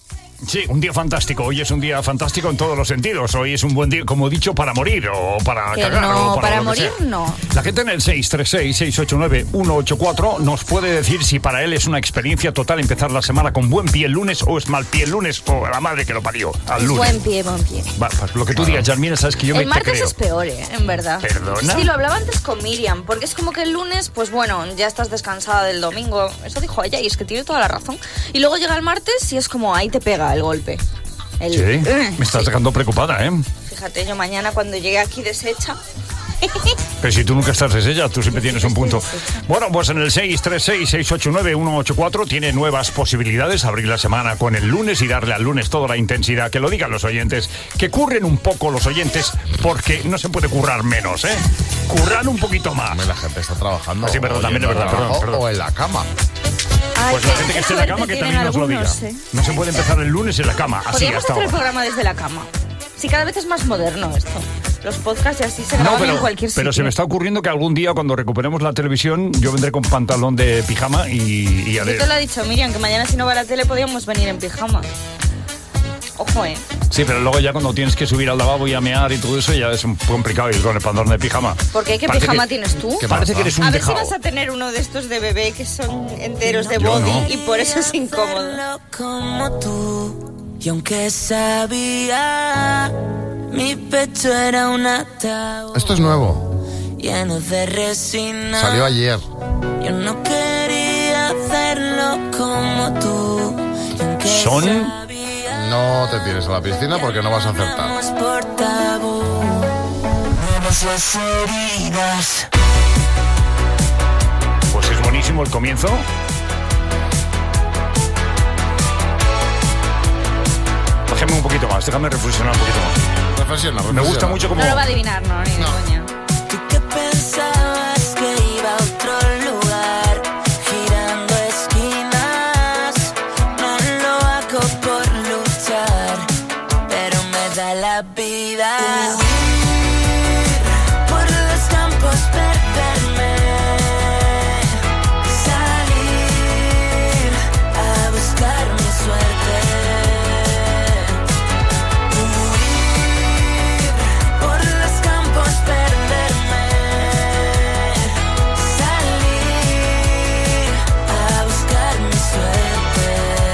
Sí, un día fantástico. Hoy es un día fantástico en todos los sentidos. Hoy es un buen día, como he dicho, para morir o para Que cagar. no, o para para lo que morir sea. no. La gente en el seis tres seis, seis ocho nueve, uno ocho cuatro nos puede decir si para él es una experiencia total empezar la semana con buen pie el lunes o es mal pie el lunes o la madre que lo parió al Es lunes. buen pie, buen pie. Va, pues lo que tú digas, Yarmina, sabes que yo me El te martes creo. es peor, ¿eh? En verdad. ¿Perdona? Sí, lo hablaba antes con Miriam, porque es como que el lunes, pues bueno, ya estás descansada del domingo. Eso dijo ella y es que tiene toda la razón. Y luego llega el martes y es como ahí te pega el golpe. El, Sí, uh, me estás dejando preocupada, ¿eh? Fíjate, yo mañana cuando llegue aquí deshecha. Pero si tú nunca estás deshecha, tú siempre tienes un punto. Bueno, pues en el seis tres seis, seis ocho nueve, uno ocho cuatro tiene nuevas posibilidades. Abrir la semana con el lunes y darle al lunes toda la intensidad. Que lo digan los oyentes. Que curren un poco los oyentes porque no se puede currar menos, ¿eh? Curran un poquito más. La gente está trabajando. Sí, verdad, también es oyendo verdad, perdón, trabajo perdón. O en la cama. Pues la gente que esté en la cama que también nos lo diga. No se puede empezar el lunes en la cama, así Podríamos hasta hacer el ahora. programa desde la cama. Sí, cada vez es más moderno esto. Los podcasts y así se graban No, pero, en cualquier sitio. pero se me está ocurriendo que algún día cuando recuperemos la televisión yo vendré con pantalón de pijama y, y haré... Yo te lo he dicho, Miriam, que mañana si no va a la tele podíamos venir en pijama. Ojo, ¿eh? Sí, pero luego ya cuando tienes que subir al lavabo y a mear y todo eso ya es un poco complicado ir con el pantalón de pijama. ¿Por qué? ¿Qué Parece pijama que- tienes tú? que parece que eres un A ver dejado. si vas a tener uno de estos de bebé que son enteros de Yo body no. y por eso es incómodo. Como tú, y aunque sabía, mi pecho era un ataúd Esto es nuevo. lleno de resina. Salió ayer. Yo no quería hacerlo como tú. y aunque Son... No te tires a la piscina porque no vas a acertar. sabíamos por tabú, esas heridas. Pues es buenísimo el comienzo. Déjame un poquito más, déjame reflexionar un poquito más. Reflexiona, Me gusta mucho como... No lo va a adivinar, no, ni de coña. ¿Tú qué pensabas que iba a otro lugar? Girando esquinas. No lo hago por luchar, pero me da la vida. Huir por los campos, perderme. Salir a buscar mi suerte. Huir por los campos, perderme. Salir a buscar mi suerte.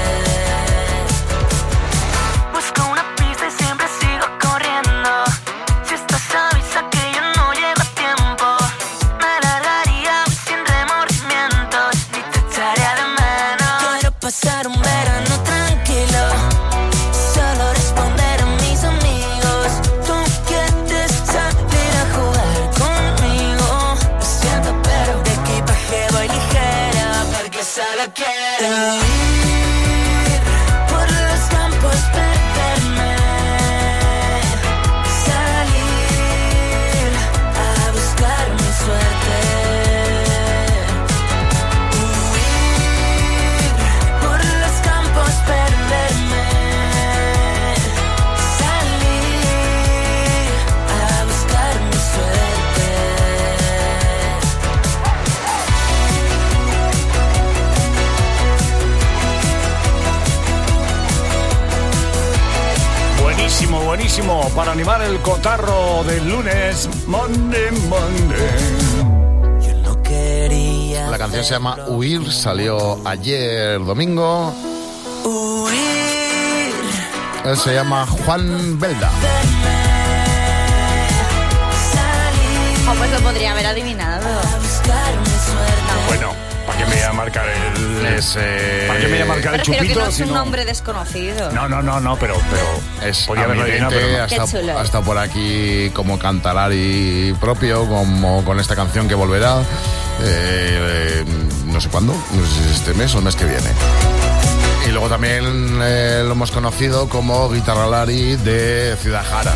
Busco una pista y siempre sigo corriendo. Si estás avisa que yo no llego a tiempo. Me largaría hoy sin remordimientos y te echaría de menos. Quiero pasar un verano tranquilo, solo responder a mis amigos. Tú quieres salir a jugar conmigo. Lo siento, pero de equipaje voy ligera porque solo quiero ir por los campos, perderme. Salir a buscar mi suerte. Huir por los campos, perderme. Salir a buscar mi suerte. Buenísimo, buenísimo. Para animar el cotarro del lunes. Monday, Monday. La canción se llama Huir, salió ayer domingo. Él se llama Juan Belda. Oh, pues lo podría haber adivinado. Bueno, ¿para qué me voy a marcar el... Ese... ¿Para qué me voy a marcar el Prefiero que chupito? no es si un no- nombre desconocido. No, no, no, no, pero, pero Es podía haberlo adivinado, evidente, pero no. ha Qué estado- chulo. ha estado por aquí como Cantarari propio, como con esta canción que volverá, eh, eh, no sé cuándo, no sé si es este mes o el mes que viene. Y luego también eh, lo hemos conocido como Guitarralari de Ciudad Jara.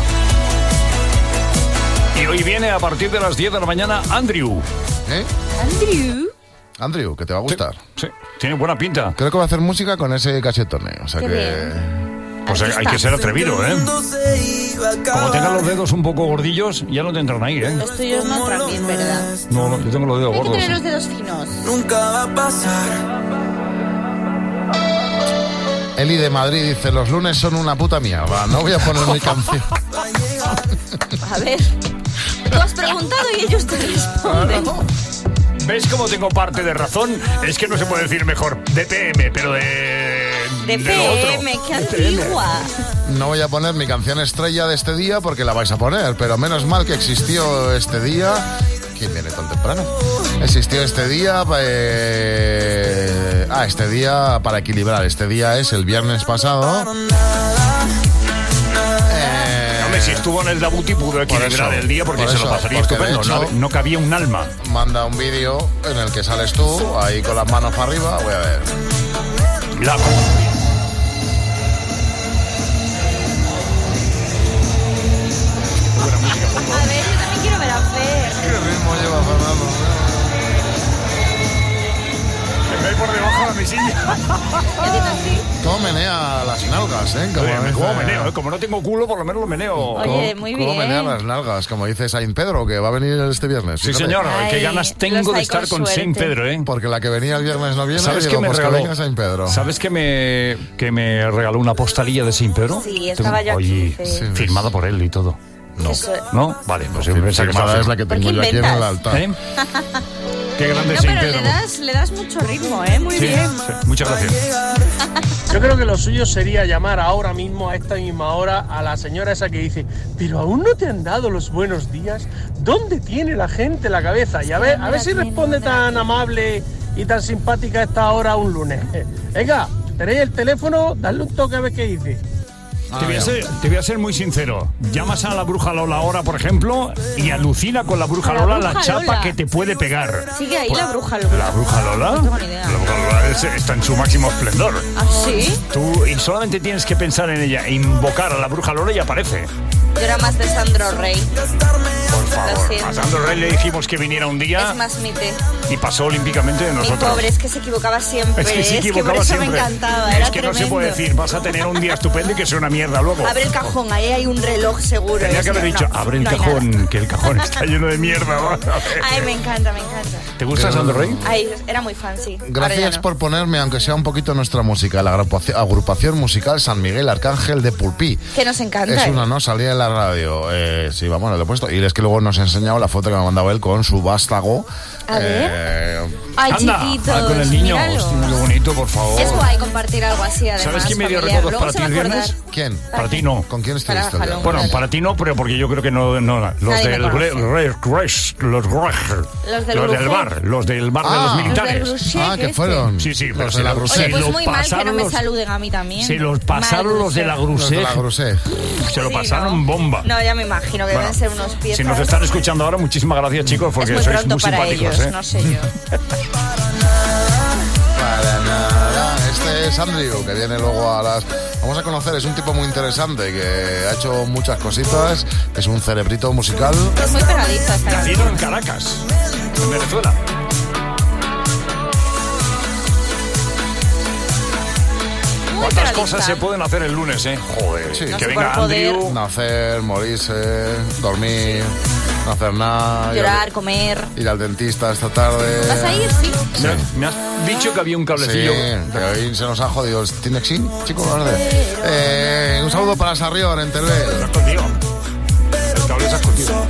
Y hoy viene a partir de las diez de la mañana Andrew. ¿Eh? Andrew. Andrew, que te va a gustar. Sí, tiene buena pinta. Creo que va a hacer música con ese cachetone, o sea Qué que... Pues hay que ser atrevido, ¿eh? Como tengan los dedos un poco gordillos, ya no te entran ahí, ¿eh? Los tuyos no entran bien, ¿verdad? No, no, yo tengo los dedos Hay que gordos. tener los dedos finos. Nunca va a pasar. Eli de Madrid dice, los lunes son una puta mierda, no voy a poner mi canción. A ver, tú has preguntado y ellos te responden. ¿Ves cómo tengo parte de razón? Es que no se puede decir mejor de P M, pero de... De de lo otro. P M, qué antigua. No voy a poner mi canción estrella de este día porque la vais a poner, pero menos mal que existió este día. ¿Quién viene tan temprano? Existió este día... Eh... Ah, este día para equilibrar. Este día es el viernes pasado. Si estuvo en el Dabuti pudo equilibrar el día porque se eso, lo pasaría porque estupendo. de hecho, no, no cabía un alma. Manda un vídeo en el que sales tú, ahí con las manos para arriba. Voy a ver. La... A ver, yo también quiero ver a Fer. ¿Qué ritmo lleva Fernando? Me cae por debajo de mi silla. ¿Cómo menea las nalgas, eh? Como, Oye, dice- ¿cómo meneo? eh? Como no tengo culo, por lo menos lo meneo. Oye, muy ¿Cómo bien. menea las nalgas? Como dice Saint Pedro, que va a venir este viernes. Sí, fíjate. señor. Ay, Qué ganas tengo los de hay estar con con Saint suerte. Pedro, ¿eh? Porque la que venía el viernes no viene. ¿Sabes y qué digo, me pues regaló? Que venga Saint Pedro. ¿Sabes que me, que me regaló una postalilla de Saint Pedro? Sí, estaba yo aquí, Oye, sí. firmada por él y todo. No. Eso- ¿No? Vale, pues yo No, pensaba que firmada estaba es la que ¿Por tengo qué yo aquí en inventas? el altar. ¿Eh? Qué grande No, Saint pero Pedro. le das, le das mucho ritmo, ¿eh? Muy Sí, bien. sí, muchas gracias. Yo creo que lo suyo sería llamar ahora mismo, a esta misma hora, a la señora esa que dice, pero aún no te han dado los buenos días. ¿Dónde tiene la gente la cabeza? Y a ver, a ver si responde tan amable y tan simpática a esta hora un lunes. Venga, tenéis el teléfono, dadle un toque a ver qué dice. Te voy, a ser, te voy a ser muy sincero. Llamas a la bruja Lola ahora, por ejemplo, y alucina con la bruja ¿A la Lola bruja la chapa Lola? que te puede pegar. Sigue ahí Pues, la bruja Lola. ¿La bruja Lola? No tengo ni idea. La bruja Lola es- está en su máximo esplendor. ¿Ah, sí? Tú y solamente tienes que pensar en ella, invocar a la bruja Lola y aparece. Yo era más de Sandro Rey. Por favor. siento. A Sandro Rey le dijimos que viniera un día Es más mi té. y pasó olímpicamente de Mi nosotros. pobre, es que se equivocaba siempre. Es que se equivocaba por eso siempre. me encantaba. Es Era que no se tremendo. puede decir, vas a tener un día estupendo y que sea una mierda luego. Abre el cajón, ahí hay un reloj seguro. Tenía Y que haber así, dicho, no, abre el no hay cajón, que el cajón está lleno de mierda. nada. Ay, me encanta, me encanta. ¿Te gusta Sandro Rey? Ay, era muy fan, sí. Ahora ya Gracias no. por ponerme, aunque sea un poquito nuestra música, la agrupación, agrupación musical San Miguel Arcángel de Pulpí. Que nos encanta. Es ¿eh? una, ¿no? Salía en la radio. Eh, sí, vamos, lo he puesto. Y es que luego nos ha enseñado la foto que me ha mandado él con su vástago. A ver. Eh, Ay, Anda, chiquitos. ah, con el niño. míralo. Hostia, qué bonito, por favor. Es guay compartir algo así, además. ¿Sabes quién me dio familiar. recuerdos Luego para se ti va el a acordar. viernes? ¿Quién? Para ti no. ¿Con quién Para estuviste? Jalón. Bueno, Vale. para ti no, pero porque yo creo que no, no los Nadie del me Gre- conoce. Gre- Gresh, los Gresh, Los del los del Brujet. bar, los del bar de Ah, los los del militares. Brujet, Ah, que este. fueron. Sí, sí, pero los se de la lo- Grusé. Oye, pues lo muy mal que no pasaron me los- saluden a mí también. Se los pasaron Mal, los de la Brujet. Los de Grusé. la Grusé. Se lo Sí, pasaron ¿no? bomba. No, ya me imagino que Bueno, deben ser unos piezas. Si nos están escuchando ahora, muchísimas gracias, chicos, es porque muy sois pronto muy para simpáticos. ellos, ¿eh? no sé yo. Para nada. Este es Andrew, que viene luego a las... Vamos a conocer, es un tipo muy interesante que ha hecho muchas cositas, es un cerebrito musical. Es muy pegadizo esta canción. Nacido en Caracas, en Venezuela. Muy ¿Cuántas pegadiza. cosas se pueden hacer el lunes, eh? Joder. Sí. Que No venga superpoder. Andrew. Nacer, morirse, dormir, no hacer nada. ir al- Llorar, comer. Ir al dentista esta tarde. ¿Vas a ir? Sí. Me has, me has dicho que había un Sí, cablecillo. que hoy se nos ha jodido. ¿Tiene que sí, chicos? Eh, un saludo para Sarrión en Teruel. Se ha escondido. El cable se ha escondido.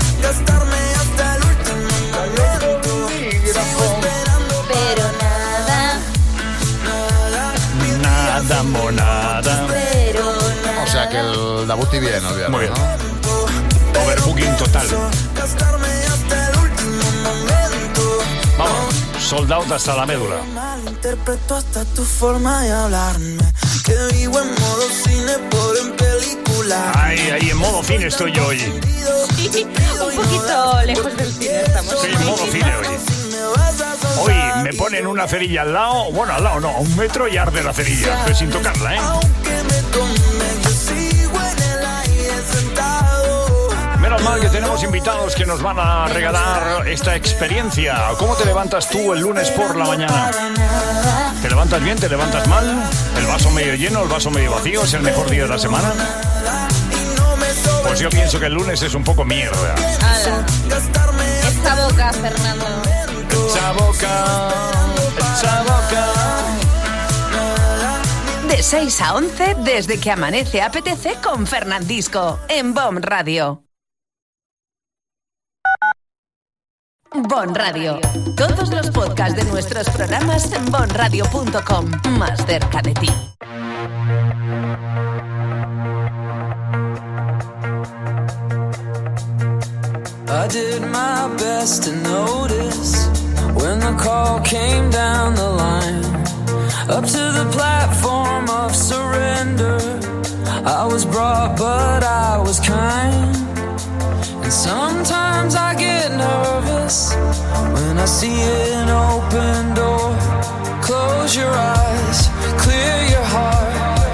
Pero nada, Nada, monada. pero nada. O sea que el Dabuti viene el viernes, Muy bien. ¿no? Overbooking total. Vamos, sold out hasta la médula. Malinterpreto hasta tu forma de hablarme. Que vivo en modo cine por en película. Ay, ahí en modo cine estoy yo hoy. Sí, un poquito lejos del cine estamos. Estoy en modo cine hoy. Hoy me ponen una cerilla al lado, bueno, al lado no, a un metro y arde la cerilla, pero sin tocarla, ¿eh? Menos mal que tenemos invitados que nos van a regalar esta experiencia. ¿Cómo te levantas tú el lunes por la mañana? ¿Te levantas bien? ¿Te levantas mal? ¿El vaso medio lleno? ¿El vaso medio vacío? ¿Es el mejor día de la semana? Pues yo pienso que el lunes es un poco mierda. Ala. Esta boca, Fernando. Echa boca, echa boca. De De seis a once, desde que amanece apetece con Fernandisco, en Bon Radio. Bon Radio. Todos los podcasts de nuestros programas en bon radio punto com. Más cerca de ti. I did my best to notice when the call came down the line. Up to the platform of surrender, I was brought but I was kind. And sometimes I get nervous when I see an open door. Close your eyes, clear your heart.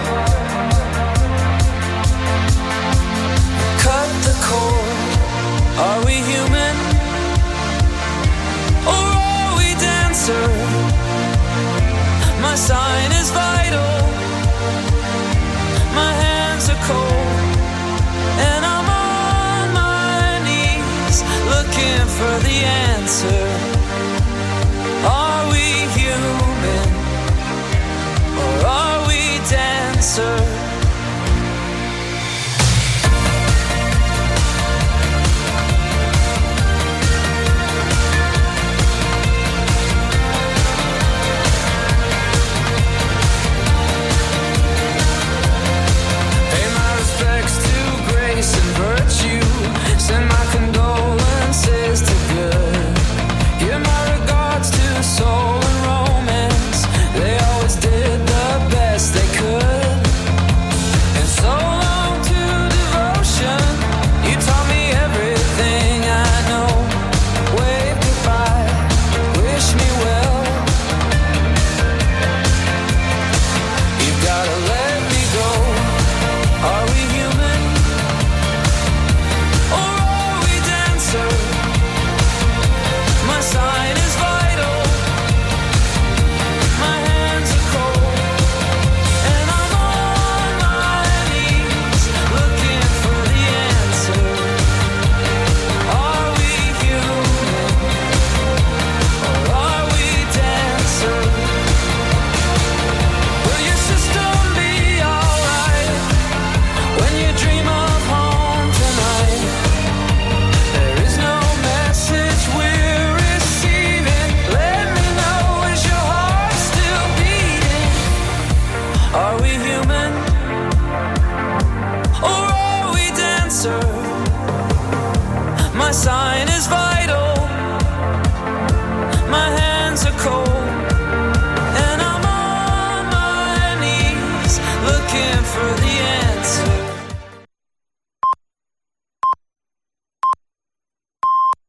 Cut the cord. Are we human? Or are we dancer? My sign is vital. My hands are cold. And I'm on my knees looking for the answer.